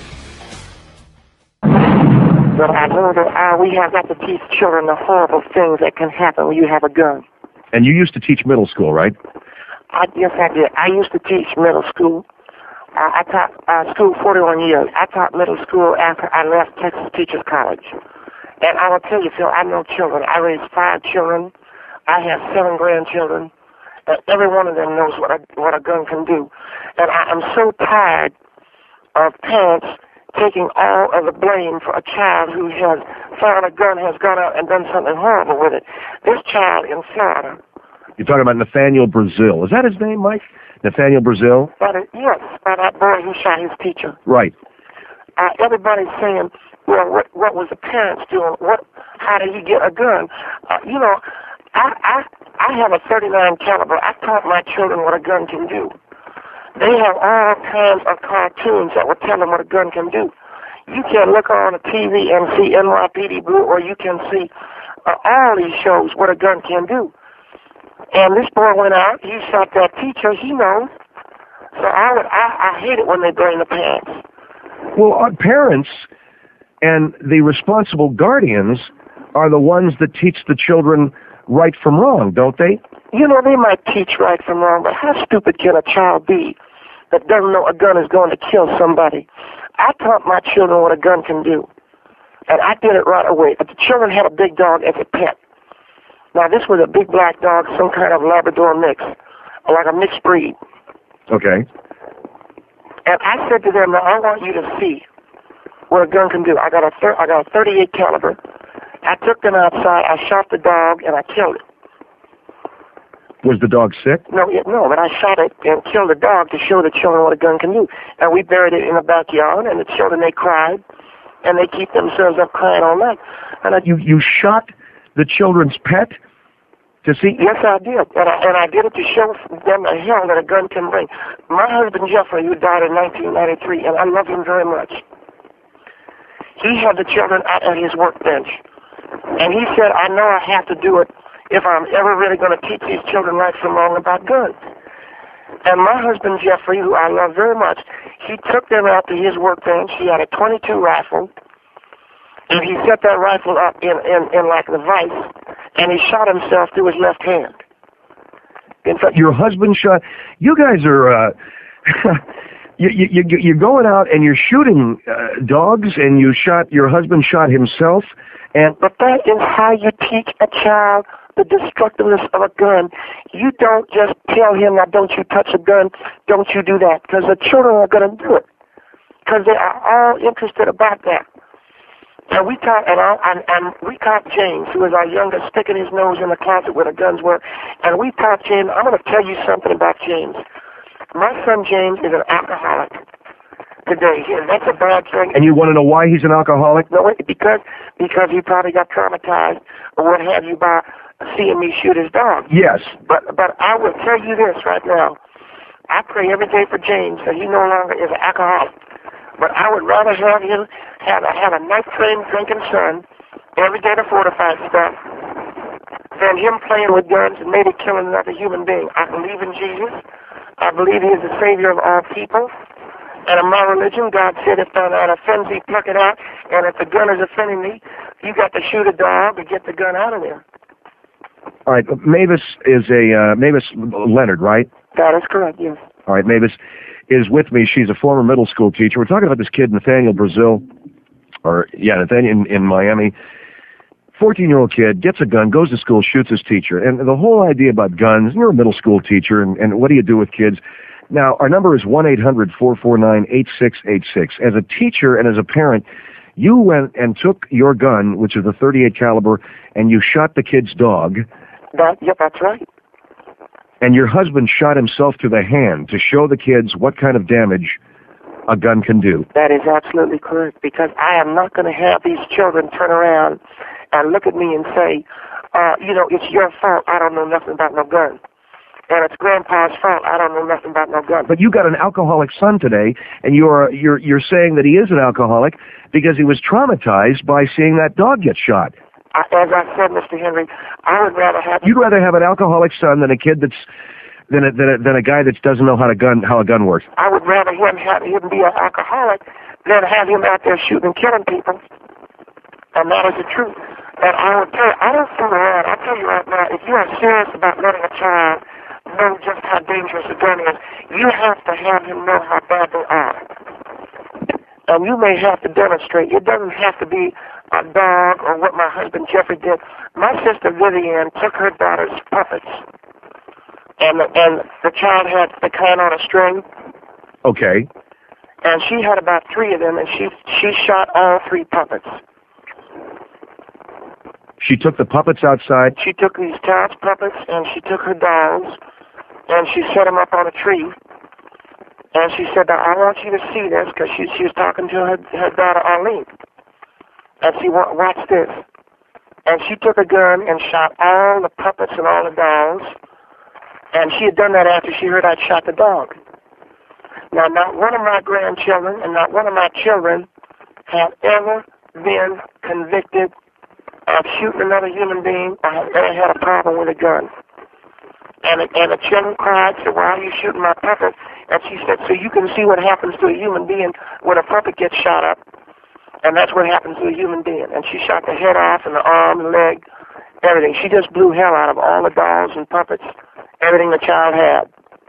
But I know that uh, we have got to teach children the horrible things that can happen when you have a gun. And you used to teach middle school, right? I, yes, I did. I used to teach middle school. Uh, I taught uh, school forty-one years. I taught middle school after I left Texas Teachers College. And I will tell you, Phil, I know children. I raised five children. I have seven grandchildren. And every one of them knows what a, what a gun can do. And I am so tired of parents taking all of the blame for a child who has found a gun, has gone out and done something horrible with it. This child in Florida. You're talking about Nathaniel Brazil. Is that his name, Mike? Nathaniel Brazil? But it, yes, by that boy who shot his teacher. Right. Uh, everybody's saying, well, what, what was the parents doing? What? How did he get a gun? Uh, you know, I, I I have a thirty-nine caliber. I taught my children what a gun can do. They have all kinds of cartoons that will tell them what a gun can do. You can look on the T V and see N Y P D Blue, or you can see uh, all these shows what a gun can do. And this boy went out, he shot that teacher, he knows. So I would, I, I hate it when they blame the parents. Well, our parents and the responsible guardians are the ones that teach the children right from wrong, don't they? You know, they might teach right from wrong, but how stupid can a child be that doesn't know a gun is going to kill somebody? I taught my children what a gun can do, and I did it right away. But the children had a big dog as a pet. Now, this was a big black dog, some kind of Labrador mix, like a mixed breed. Okay. And I said to them, now, I want you to see what a gun can do. I got a thir- I got a thirty-eight caliber. I took them outside, I shot the dog, and I killed it. Was the dog sick? No, it, no, but I shot it and killed the dog to show the children what a gun can do. And we buried it in the backyard, and the children, they cried, and they keep themselves up crying all night. And I, you you shot the children's pet to see? Yes, I did, and I, and I did it to show them the hell that a gun can bring. My husband Jeffrey, who died in nineteen ninety-three, and I love him very much, he had the children out at his workbench, and he said, I know I have to do it if I'm ever really going to teach these children right from wrong about guns. And my husband, Jeffrey, who I love very much, he took them out to his workbench. He had a twenty-two rifle, and he set that rifle up in, in, in like the vise, and he shot himself through his left hand. In fact, your husband shot... You guys are... Uh, you, you, you, you're going out and you're shooting uh, dogs, and you shot... Your husband shot himself, and... But that is how you teach a child the destructiveness of a gun. You don't just tell him, now don't you touch a gun, don't you do that, because the children are going to do it, because they are all interested about that. And we caught, and, I, and, and we caught James, who was our youngest, sticking his nose in the closet where the guns were, and we taught James. I'm going to tell you something about James. My son James is an alcoholic today. And that's a bad thing. And you want to know why he's an alcoholic? No, because because he probably got traumatized or what have you by seeing me shoot his dog. Yes. But but I will tell you this right now. I pray every day for James that he no longer is an alcoholic. But I would rather have him have a, have a night-trained drinking son every day to fortify stuff than him playing with guns and maybe killing another human being. I believe in Jesus. I believe he is the Savior of all people. And in my religion, God said, if thou not offends thee, pluck it out. And if the gun is offending thee, you got to shoot a dog to get the gun out of there. All right, Mavis is a, uh, Mavis Leonard, right? That is correct, yes. All right, Mavis is with me. She's a former middle school teacher. We're talking about this kid, Nathaniel Brazil, or, yeah, Nathaniel in, in Miami. fourteen-year-old kid gets a gun, goes to school, shoots his teacher. And the whole idea about guns, you're a middle school teacher, and, and what do you do with kids? Now, our number is one eight hundred four four nine eight six eight six. As a teacher and as a parent, you went and took your gun, which is a thirty-eight caliber, and you shot the kid's dog. That, yep, that's right. And your husband shot himself to the hand to show the kids what kind of damage a gun can do. That is absolutely correct, because I am not going to have these children turn around and look at me and say, uh, you know, it's your fault, I don't know nothing about no gun. and it's Grandpa's fault. I don't know nothing about no gun. But you got an alcoholic son today, and you're you're you're saying that he is an alcoholic because he was traumatized by seeing that dog get shot. I, as I said, Mister Henry, I would rather have... You'd rather have an alcoholic son than a kid that's... than a, than a, than a guy that doesn't know how to gun how a gun works. I would rather him have him be an alcoholic than have him out there shooting and killing people. And that is the truth. And I would tell you, I don't fool around. I tell you right now, if you are serious about letting a child know just how dangerous a gun is, you have to have him know how bad they are. And you may have to demonstrate. It doesn't have to be a dog or what my husband Jeffrey did. My sister Vivian took her daughter's puppets, and the, and the child had the kind on a string. Okay. And she had about three of them, and she she shot all three puppets. She took the puppets outside. She took these child's puppets, and she took her dolls, and she set them up on a tree. And she said, now, I want you to see this, because she, she was talking to her, her daughter, Arlene. And she wa- watch this. And she took a gun and shot all the puppets and all the dolls. And she had done that after she heard I'd shot the dog. Now, not one of my grandchildren and not one of my children have ever been convicted of shooting another human being or have ever had a problem with a gun. And, and the children cried, said, why are you shooting my puppet? And she said, so you can see what happens to a human being when a puppet gets shot up. And that's what happens to a human being. And she shot the head off and the arm and leg, everything. She just blew hell out of all the dolls and puppets, everything the child had.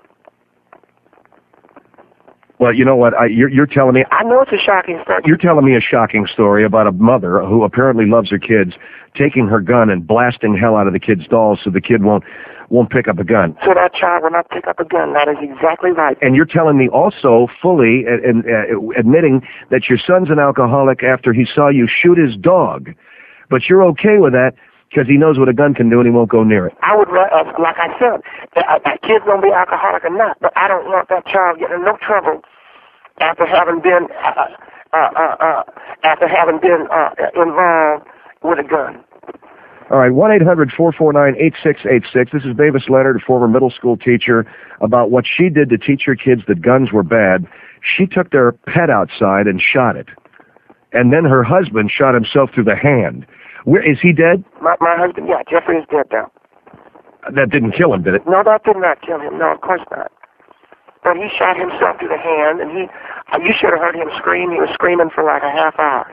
Well, you know what? I, you're, you're telling me... I know it's a shocking story. You're telling me a shocking story about a mother who apparently loves her kids, taking her gun and blasting hell out of the kid's dolls so the kid won't won't pick up a gun. So that child will not pick up a gun. That is exactly right. And you're telling me also fully and uh, admitting that your son's an alcoholic after he saw you shoot his dog, but you're okay with that because he knows what a gun can do and he won't go near it. I would, uh, like I said, that, that kid's going to be alcoholic or not, but I don't want that child getting in no trouble after having been uh, uh, uh, uh, after having been uh, involved with a gun. All right, one eight hundred four four nine eight six eight six. This is Mavis Leonard, a former middle school teacher, about what she did to teach her kids that guns were bad. She took their pet outside and shot it. And then her husband shot himself through the hand. Where is he dead? My, my husband, yeah, Jeffrey is dead now. That didn't kill him, did it? No, that did not kill him. No, of course not. But he shot himself through the hand, and he, uh, you should have heard him scream. He was screaming for like a half hour.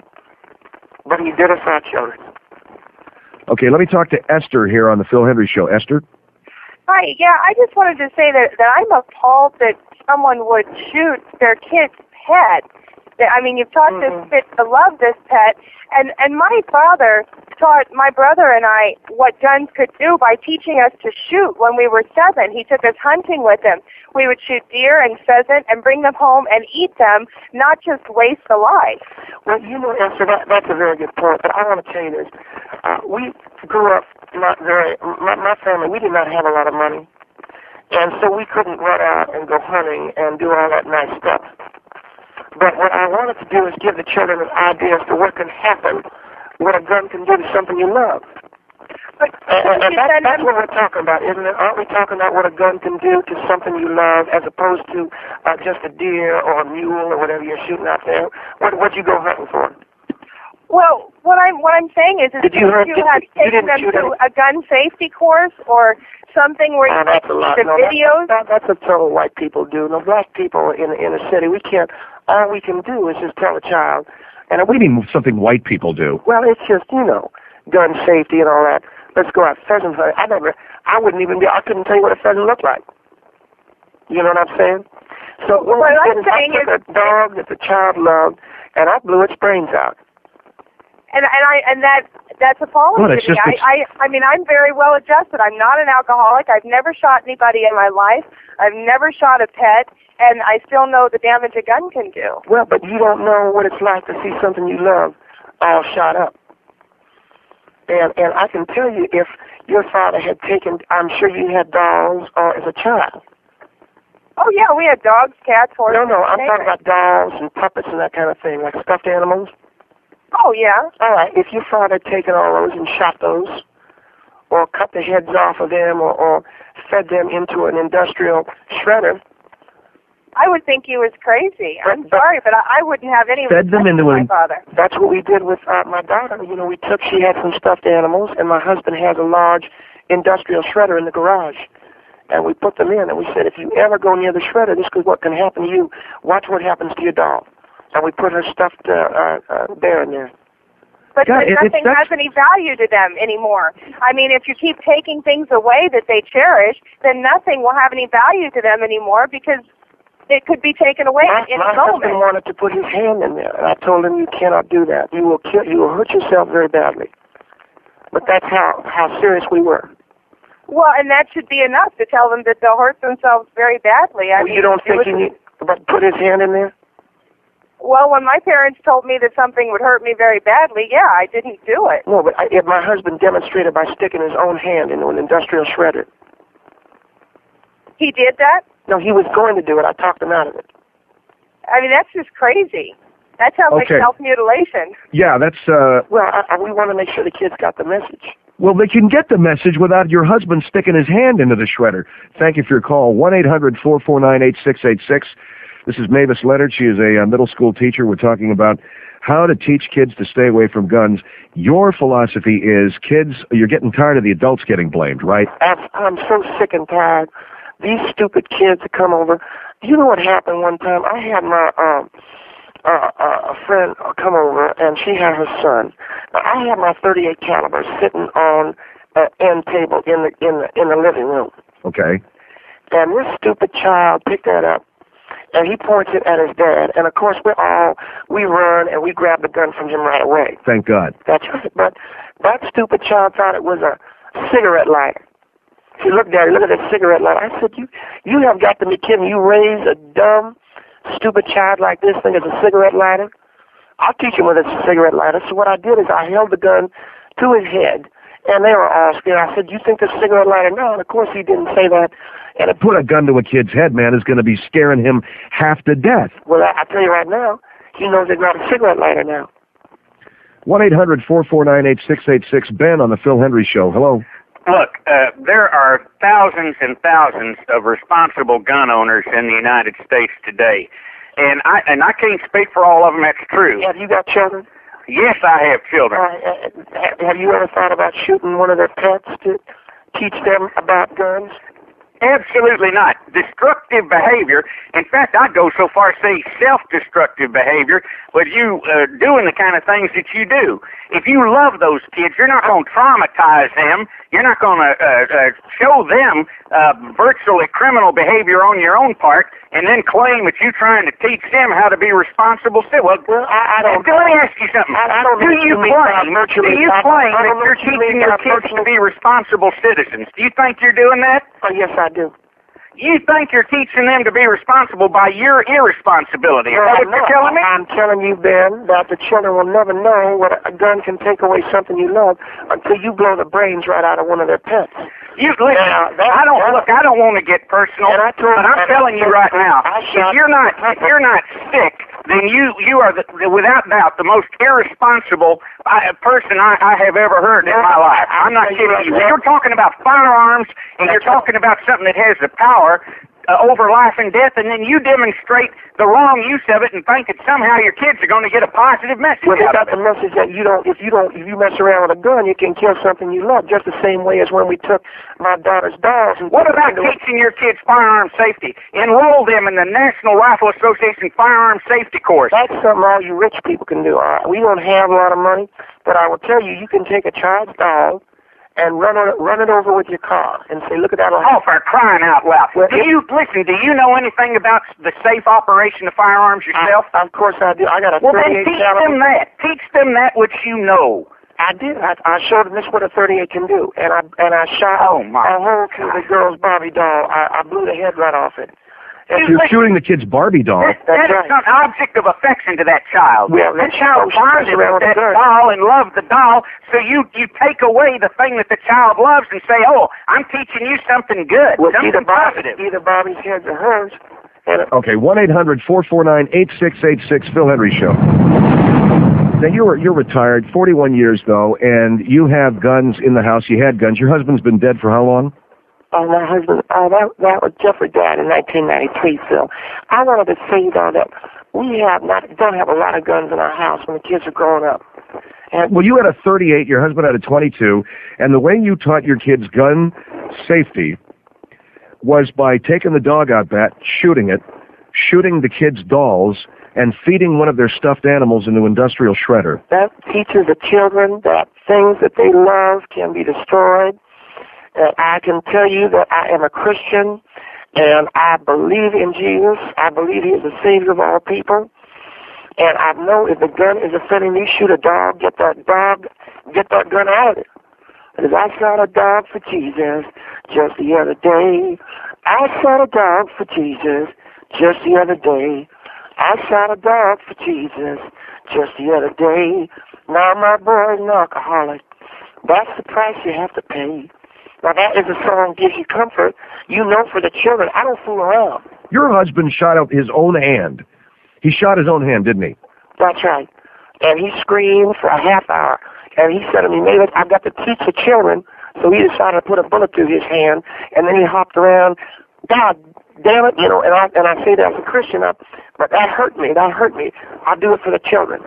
But he did it for our children. Okay, let me talk to Esther here on the Phil Hendry Show. Esther? Hi, yeah, I just wanted to say that, that I'm appalled that someone would shoot their kid's pet. I mean, you've taught mm-hmm. this kid to love this pet, and, and my father taught my brother and I what guns could do by teaching us to shoot when we were seven. He took us hunting with him. We would shoot deer and pheasant and bring them home and eat them, not just waste the life. Well, you know, Esther, that, that's a very good point, but I want to tell you this. Uh, we grew up not very, my, my family, we did not have a lot of money, and so we couldn't run out and go hunting and do all that nice stuff. But what I wanted to do is give the children an idea as to what can happen, what a gun can do to something you love. But and and that, that's what we're talking about, isn't it? Aren't we talking about what a gun can do to something you love as opposed to uh, just a deer or a mule or whatever you're shooting out there? What what'd you go hunting for? Well, what I'm what I'm saying is, is did you, if you did, had you taken them shoot to any? a gun safety course or something where oh, you that's a see lot. the no, videos. That, that, that's what total white people do. No, black people in in the city, we can't. All we can do is just tell a child. And what do you mean something white people do? Well, it's just, you know, gun safety and all that. Let's go out pheasant hunting. I never, I wouldn't even be, I couldn't tell you what a pheasant looked like. You know what I'm saying? So what, what we I'm did is saying I took is, a dog that the child loved, and I blew its brains out. And and I and that that's appalling well, to me. I, I I mean I'm very well adjusted. I'm not an alcoholic. I've never shot anybody in my life. I've never shot a pet, and I still know the damage a gun can do. Well, but you don't know what it's like to see something you love all shot up. And and I can tell you, if your father had taken, I'm sure you had dolls uh, as a child. Oh yeah, we had dogs, cats, horses. No, no, I'm and talking about dolls and puppets and that kind of thing, like stuffed animals. Oh yeah. All right, if your father had taken all those and shot those, or cut the heads off of them, or, or fed them into an industrial shredder. I would think he was crazy. I'm But- but- sorry, but I, I wouldn't have any Fed them respect into for my an- father. That's what we did with uh, my daughter. You know, we took, she had some stuffed animals, and my husband has a large industrial shredder in the garage. And we put them in, and we said, if you ever go near the shredder, this is what can happen to you. Watch what happens to your doll. And we put her stuffed uh, uh, uh, bear in there. But, Yeah, but it- nothing it's- has any value to them anymore. I mean, if you keep taking things away that they cherish, then nothing will have any value to them anymore because it could be taken away My, at any my moment. husband wanted to put his hand in there, and I told him, you cannot do that. You will kill, you will hurt yourself very badly. But that's how, how serious we were. Well, and that should be enough to tell them that they'll hurt themselves very badly. I Well, mean, you don't it think was- you need, but put his hand in there? Well, when my parents told me that something would hurt me very badly, yeah, I didn't do it. No, but I, if my husband demonstrated by sticking his own hand into an industrial shredder. He did that? No, he was going to do it. I talked him out of it. I mean, that's just crazy. That sounds Okay. like self-mutilation. Yeah, that's, uh, Well, I, I, we want to make sure the kids got the message. well, they can get the message without your husband sticking his hand into the shredder. Thank you for your call. one eight hundred four four nine eight six eight six. This is Mavis Leonard. She is a uh, middle school teacher. We're talking about how to teach kids to stay away from guns. Your philosophy is kids, you're getting tired of the adults getting blamed, right? I'm, I'm so sick and tired. These stupid kids that come over. You know what happened one time? I had my um, uh, uh, a friend come over, and she had her son. Now, I had my thirty-eight caliber sitting on an end table in the in the in the living room, Okay. and this stupid child picked that up, and he points it at his dad. And of course, we all we run and we grab the gun from him right away. Thank God. That's right. But that stupid child thought it was a cigarette lighter. He looked at it, look at that cigarette lighter. I said, you you have got to be kidding. You raise a dumb, stupid child like this thing as a cigarette lighter? I'll teach him what it's a cigarette lighter. So what I did is I held the gun to his head, and they were all scared. I said, you think it's a cigarette lighter? No, and of course he didn't say that. And it, Put a gun to a kid's head, man, is going to be scaring him half to death. well, I, I tell you right now, he knows it's not a cigarette lighter now. one eight hundred four four nine eight six eight six. Ben on the Phil Hendry Show. Hello. Look, uh, there are thousands and thousands of responsible gun owners in the United States today, and I and I can't speak for all of them. That's true. Have you got children? Yes, I have children. Uh, uh, have you ever thought about shooting one of their pets to teach them about guns? Absolutely not. Destructive behavior. In fact, I'd go so far as to say self-destructive behavior, but you uh, doing the kind of things that you do. If you love those kids, you're not going to traumatize them. You're not going to uh, uh, show them uh, virtually criminal behavior on your own part and then claim that you're trying to teach them how to be responsible. Well, well I, I don't. Let me ask you something. I, I don't do know you what you mean by claim, virtually- do you I- claim I don't that know you're what you mean teaching your by kids to virtually- be responsible citizens? Do you think you're doing that? Oh, yes, I do. You think you're teaching them to be responsible by your irresponsibility. Is No, that I'm what you're not. telling me? I'm telling you, Ben, that the children will never know what a gun can take away something you love until you blow the brains right out of one of their pets. You listen. Now, that- I don't that- look. I don't want to get personal, And I told- but I'm and telling I you told- right now, I if shot- you're not, if you're not sick, then you you are the, without doubt the most irresponsible I, person I, I have ever heard in my life. I'm not kidding you. You're talking about firearms, and you're talking about something that has the power uh, over life and death, and then you demonstrate the wrong use of it and think that somehow your kids are going to get a positive message Well, they out of got it. the message that you don't, if you don't, if you mess around with a gun, you can kill something you love. Just the same way as when we took my daughter's dolls. And What about teaching your kids firearm safety? Enroll them in the National Rifle Association Firearm Safety Course. That's something all you rich people can do. All right? We don't have a lot of money, but I will tell you, you can take a child's doll and run it, run it over with your car and say, look at that. Oh, for crying out loud. Well, do you, listen, do you know anything about the safe operation of firearms yourself? I, of course I do. I got a well, then thirty-eight teach caliber. them that. Teach them that which you know. I did. I, I showed them this is what a thirty-eight can do, and I and I shot oh, my a hole through the girl's Barbie doll. I, I blew the head right off it. If you're shooting the kid's Barbie doll. That, that is an object of affection to that child. Well, that that's child how bonded she goes around with with that the gun. doll and loved the doll, so you you take away the thing that the child loves and say, oh, I'm teaching you something good, Well, something either Barbie, positive. either Barbie's heads or hers. And it, Okay, one eight hundred four four nine eight six eight six, Phil Hendry Show. Now, you're, you're retired, forty-one years, though, and you have guns in the house. You had guns. Your husband's been dead for how long? Oh, my husband, uh, that, that was Jeffrey died in nineteen ninety-three, Phil. I wanted to say, though, that we have not, don't have a lot of guns in our house when the kids are growing up. And well, you had a thirty-eight, your husband had a twenty-two, and the way you taught your kids gun safety was by taking the dog out back, shooting it, shooting the kids' dolls, and feeding one of their stuffed animals into industrial shredder. That teaches the children that things that they love can be destroyed. And I can tell you that I am a Christian, and I believe in Jesus. I believe He is the Savior of all people. And I know if the gun is offending me, shoot a dog, get that dog, get that gun out of it. Because I shot a dog for Jesus just the other day. I shot a dog for Jesus just the other day. I shot a dog for Jesus just the other day. Now my boy's an alcoholic. That's the price you have to pay. Now that is a song that gives you comfort. You know, for the children, I don't fool around. Your husband shot out his own hand. He shot his own hand, didn't he? That's right. And he screamed for a half hour. And he said to me, maybe I've got to teach the children. So he decided to put a bullet through his hand. And then he hopped around. God damn it, you know, and I, and I say that as a Christian, I, but that hurt me. That hurt me. I'll do it for the children.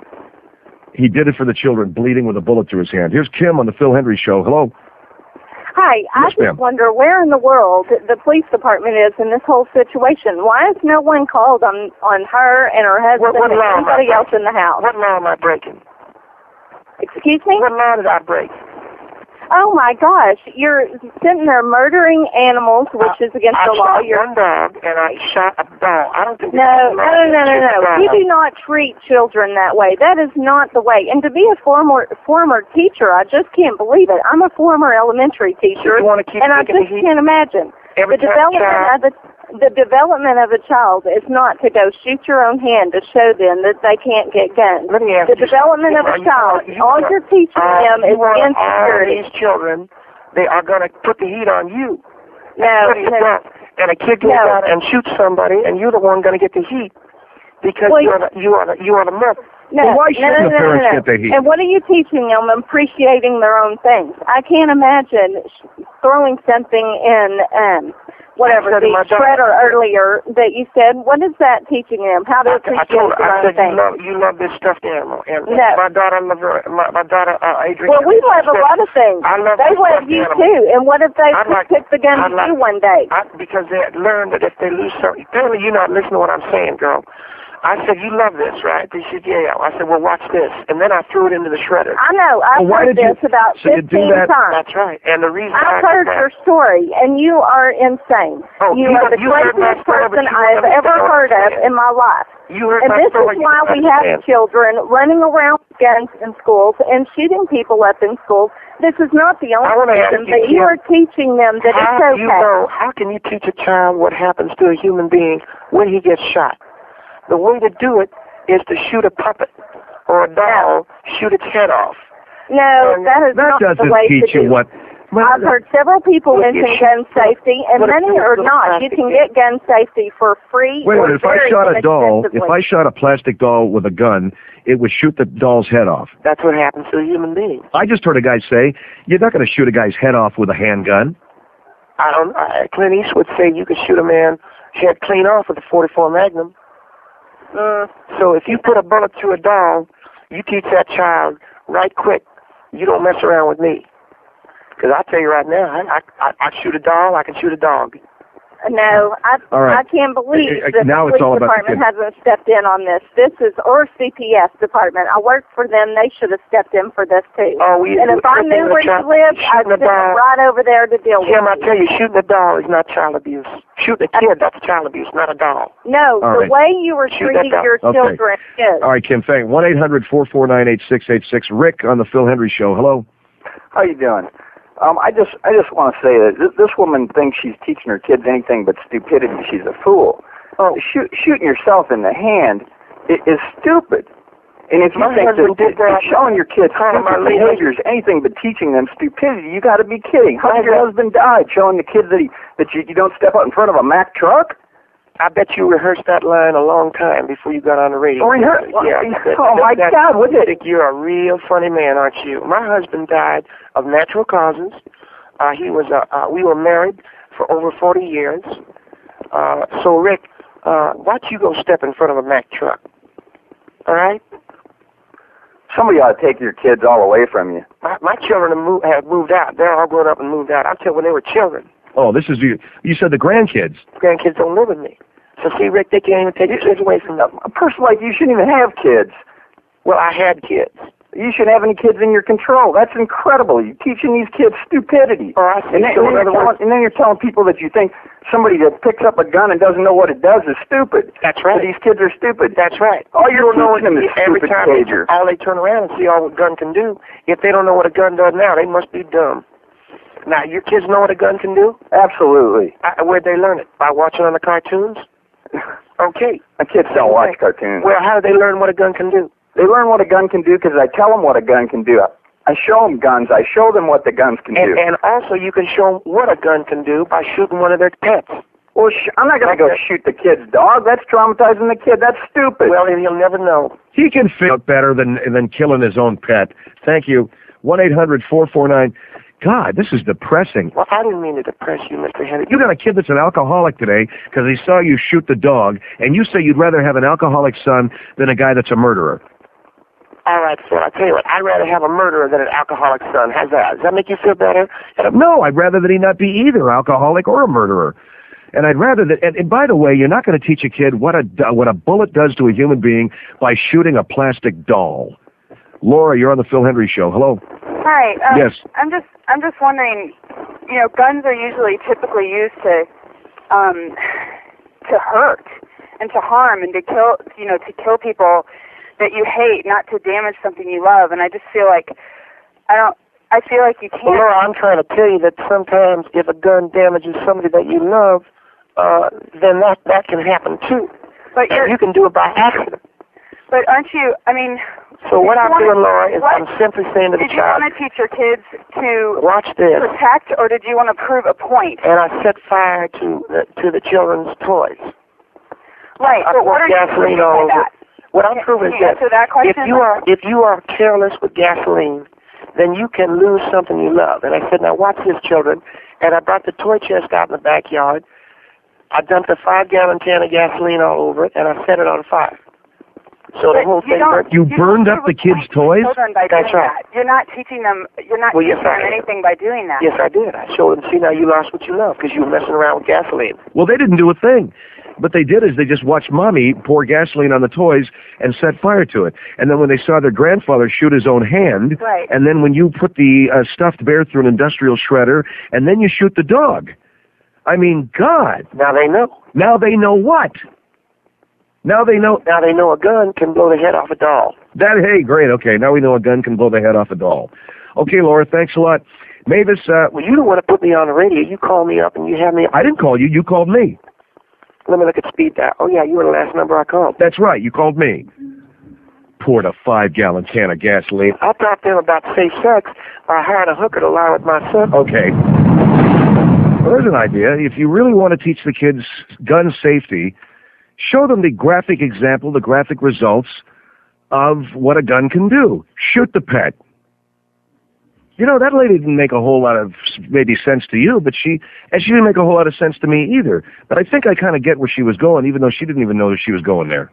He did it for the children, bleeding with a bullet through his hand. Here's Kim on the Phil Hendry Show. Hello. Hi, I Yes, just ma'am. wonder where in the world the police department is in this whole situation. Why is no one called on on her and her husband What- what and law am I anybody else in the house? What law am I breaking? Excuse me? What law did I break? Oh my gosh, you're sitting there murdering animals, which is against I the law. shot You're one dog and I shot a dog. I don't think no, no, no, no, no, no. You do not treat children that way. That is not the way. And to be a former former teacher, I just can't believe it. I'm a former elementary teacher, You wanna keep and I taking just the heat? can't imagine Every the time development child- of the the development of a child is not to go shoot your own hand to show them that they can't get guns. Let me ask The you development of something. a child, You want- you all want- you're teaching uh, them you is want all insecurity. these children, they are going to put the heat on you. No, That's what it's no. about. And a kid goes No. out and shoots somebody, and you're the one going to get the heat because Well, you are the, you are the, you are the mother. No, Well, why no, shouldn't no, the no, parents no, no. get the heat? And what are you teaching them? Appreciating their own things. I can't imagine sh- throwing something in, um, whatever, I said the to my daughter- shredder earlier that you said. What is that teaching them? How to I, I appreciate told her, their I own said, you things? love, you love this stuffed animal. And No. my daughter, love her, my, my daughter, uh, Adrian. Well, we love a lot of things. I love They this love stuffed you animal. too. And what if they I'd like- pick the gun I'd to like- you one day? I, because they learned that if they lose something, apparently you're not listening to what I'm saying, girl. I said, you love this, right? They said, yeah. I said, well, watch this. And then I threw it into the shredder. I know. I've Well, why heard did you- this about so you do fifteen that- times. That's right. And the reason I've I heard did your that, story, and you are insane. Oh, you, you are heard- the you heard my craziest story, but person you I have don't ever understand. heard of in my life. you heard And my this story. is you why don't we have understand. children running around with guns in schools and shooting people up in schools. This is not the only I wanna ask reason, you, but you Kim, are teaching them that How it's do okay. you know, how can you teach a child what happens to a human being when he gets shot? The way to do it is to shoot a puppet or a doll, shoot its head off. No, And that is That not the doesn't way teach to you do. what. I've heard several people What if you mention shoot gun little- safety, and what if many you are little not. You plastic can thing? get gun safety for free. Wait a or minute, if I very shot a doll, if inexpensively. I shot a plastic doll with a gun, it would shoot the doll's head off. That's what happens to a human being. I just heard a guy say, you're not going to shoot a guy's head off with a handgun. I don't. I, Clint Eastwood said you could shoot a man head clean off with a forty-four Magnum. Mm. So if you put a bullet through a doll, you teach that child right quick. You don't mess around with me. Because I tell you right now, I, I, I shoot a doll, I can shoot a dog. No, I All right. I can't believe Uh, uh, that now the it's police all about the department kid. hasn't stepped in on this. This is or C P S department. I work for them. They should have stepped in for this too. Oh, we, and if I we- knew we- where you child- lived, I'd shooting a send them doll. right over there to deal Kim, I with tell you, shooting a doll is not child abuse. Shooting a kid, that's child abuse, not a doll. you. No, All the right. way you were Shoot that treating doll. your Okay. children is. All right, Kim, thank one eight hundred four four nine eight six eight six. Rick on the Phil Hendry Show. Hello. How you doing? Um, I just I just want to say that this, this woman thinks she's teaching her kids anything but stupidity. She's a fool. Oh, shoot, shooting yourself in the hand is, is stupid. And if you My think husband that, did that. that showing your kids Calling my stupid lady. behavior is anything but teaching them stupidity, you got to be kidding. How My did your hus- husband die? Showing the kids that he that you, you don't step out in front of a Mack truck? I bet you rehearsed that line a long time before you got on the radio. Oh, rehearsed? Yeah. I bet- Oh, my that- God, what I did- think you're a real funny man, aren't you? My husband died of natural causes, Uh, he was. Uh, uh, we were married for over forty years. Uh, so, Rick, uh, why don't you go step in front of a Mack truck? All right? Somebody ought to take your kids all away from you. My, my children have moved, have moved out. They're all grown up and moved out. I'm telling you, when they were children. Oh, this is you. You said the grandkids. Grandkids don't live with me. So, see, Rick, they can't even take your kids away from them. A person like you shouldn't even have kids. Well, I had kids. You shouldn't have any kids in your control. That's incredible. You're teaching these kids stupidity. Oh, I see. And then, So, and, then in other you're telling, words- and then you're telling people that you think somebody that picks up a gun and doesn't know what it does is stupid. That's right. So these kids are stupid. That's right. All you're don't know teaching them is every stupid time they, behavior. all they turn around and see all what a gun can do. If they don't know what a gun does now, they must be dumb. Now, your kids know what a gun can do? Absolutely. I, where'd they learn it? By watching on the cartoons? Okay. My kids don't watch cartoons. Well, how do they learn what a gun can do? They learn what a gun can do because I tell them what a gun can do. I show them guns. I show them what the guns can And, do. and also, you can show them what a gun can do by shooting one of their pets. Well, sh- I'm not going to go shoot the kid's dog. That's traumatizing the kid. That's stupid. Well, then he'll never know. He can feel better than than killing his own pet. Thank you. one eight hundred four four nine God, this is depressing. Well, I didn't mean to depress you, Mister Henry. You got a kid that's an alcoholic today because he saw you shoot the dog, and you say you'd rather have an alcoholic son than a guy that's a murderer. All right, Phil, I'll tell you what. I'd rather have a murderer than an alcoholic son. How's that? Does that make you feel better? No, I'd rather that he not be either alcoholic or a murderer. And I'd rather that, and, and by the way, you're not going to teach a kid what a, what a bullet does to a human being by shooting a plastic doll. Laura, you're on the Phil Hendry Show. Hello. Hi. Um, Yes. I'm just I'm just wondering, you know, guns are usually typically used to um to hurt and to harm and to kill, you know, to kill people that you hate, not to damage something you love. And I just feel like I don't I feel like you can't. Well, Laura, I'm trying to tell you that sometimes if a gun damages somebody that you love, uh, then that that can happen too. But and you can do it by accident. But aren't you? I mean. So what I'm wanna, doing, Laura, is what, I'm simply saying to the did child, you want to teach your kids to watch this, protect, or did you want to prove a point? and I set fire to the, to the children's toys. Right. I But what poured are you gasoline proving all by over. that? What I'm Can- proving can is you that answer that question? if you are if you are careless with gasoline, then you can lose something you love. And I said, now watch this, children. And I brought the toy chest out in the backyard. I dumped a five-gallon can of gasoline all over it, and I set it on fire. So the But whole you thing don't- burned. You You burned don't up the prove a kids' point to toys? Children by That's doing right. that. You're not teaching them. You're not Well, yes, teaching I them am. anything by doing that. Yes, I did. I showed them, see, now you lost what you love because you were messing around with gasoline. Well, they didn't do a thing. What they did is they just watched Mommy pour gasoline on the toys and set fire to it. And then when they saw their grandfather shoot his own hand, Right. and then when you put the uh, stuffed bear through an industrial shredder, and then you shoot the dog. I mean, God. Now they know. Now they know what? Now they know. Now they know a gun can blow the head off a doll. That, hey, great, okay. Now we know a gun can blow the head off a doll. Okay, Laura, thanks a lot. Mavis, uh, Well, you don't want to put me on the radio. You call me up and you have me. I didn't call you. You called me. Let me look at speed dial. Oh, yeah, you were the last number I called. That's right. You called me. Poured a five-gallon can of gasoline. I talked to him about safe sex. I hired a hooker to lie with my son. Okay. Well, there's an idea. If you really want to teach the kids gun safety, show them the graphic example, the graphic results of what a gun can do. Shoot the pet. You know, that lady didn't make a whole lot of maybe sense to you, but she, and she didn't make a whole lot of sense to me either. But I think I kind of get where she was going, even though she didn't even know that she was going there.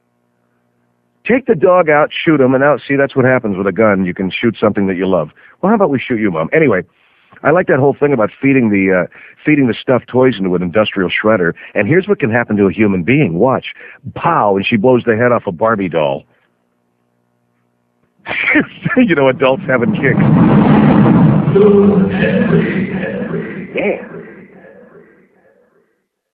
Take the dog out, shoot him, and out. See, that's what happens with a gun. You can shoot something that you love. Well, how about we shoot you, Mom? Anyway, I like that whole thing about feeding the uh, feeding the stuffed toys into an industrial shredder. And here's what can happen to a human being. Watch. Pow, and she blows the head off a Barbie doll. You know, adults having kicks.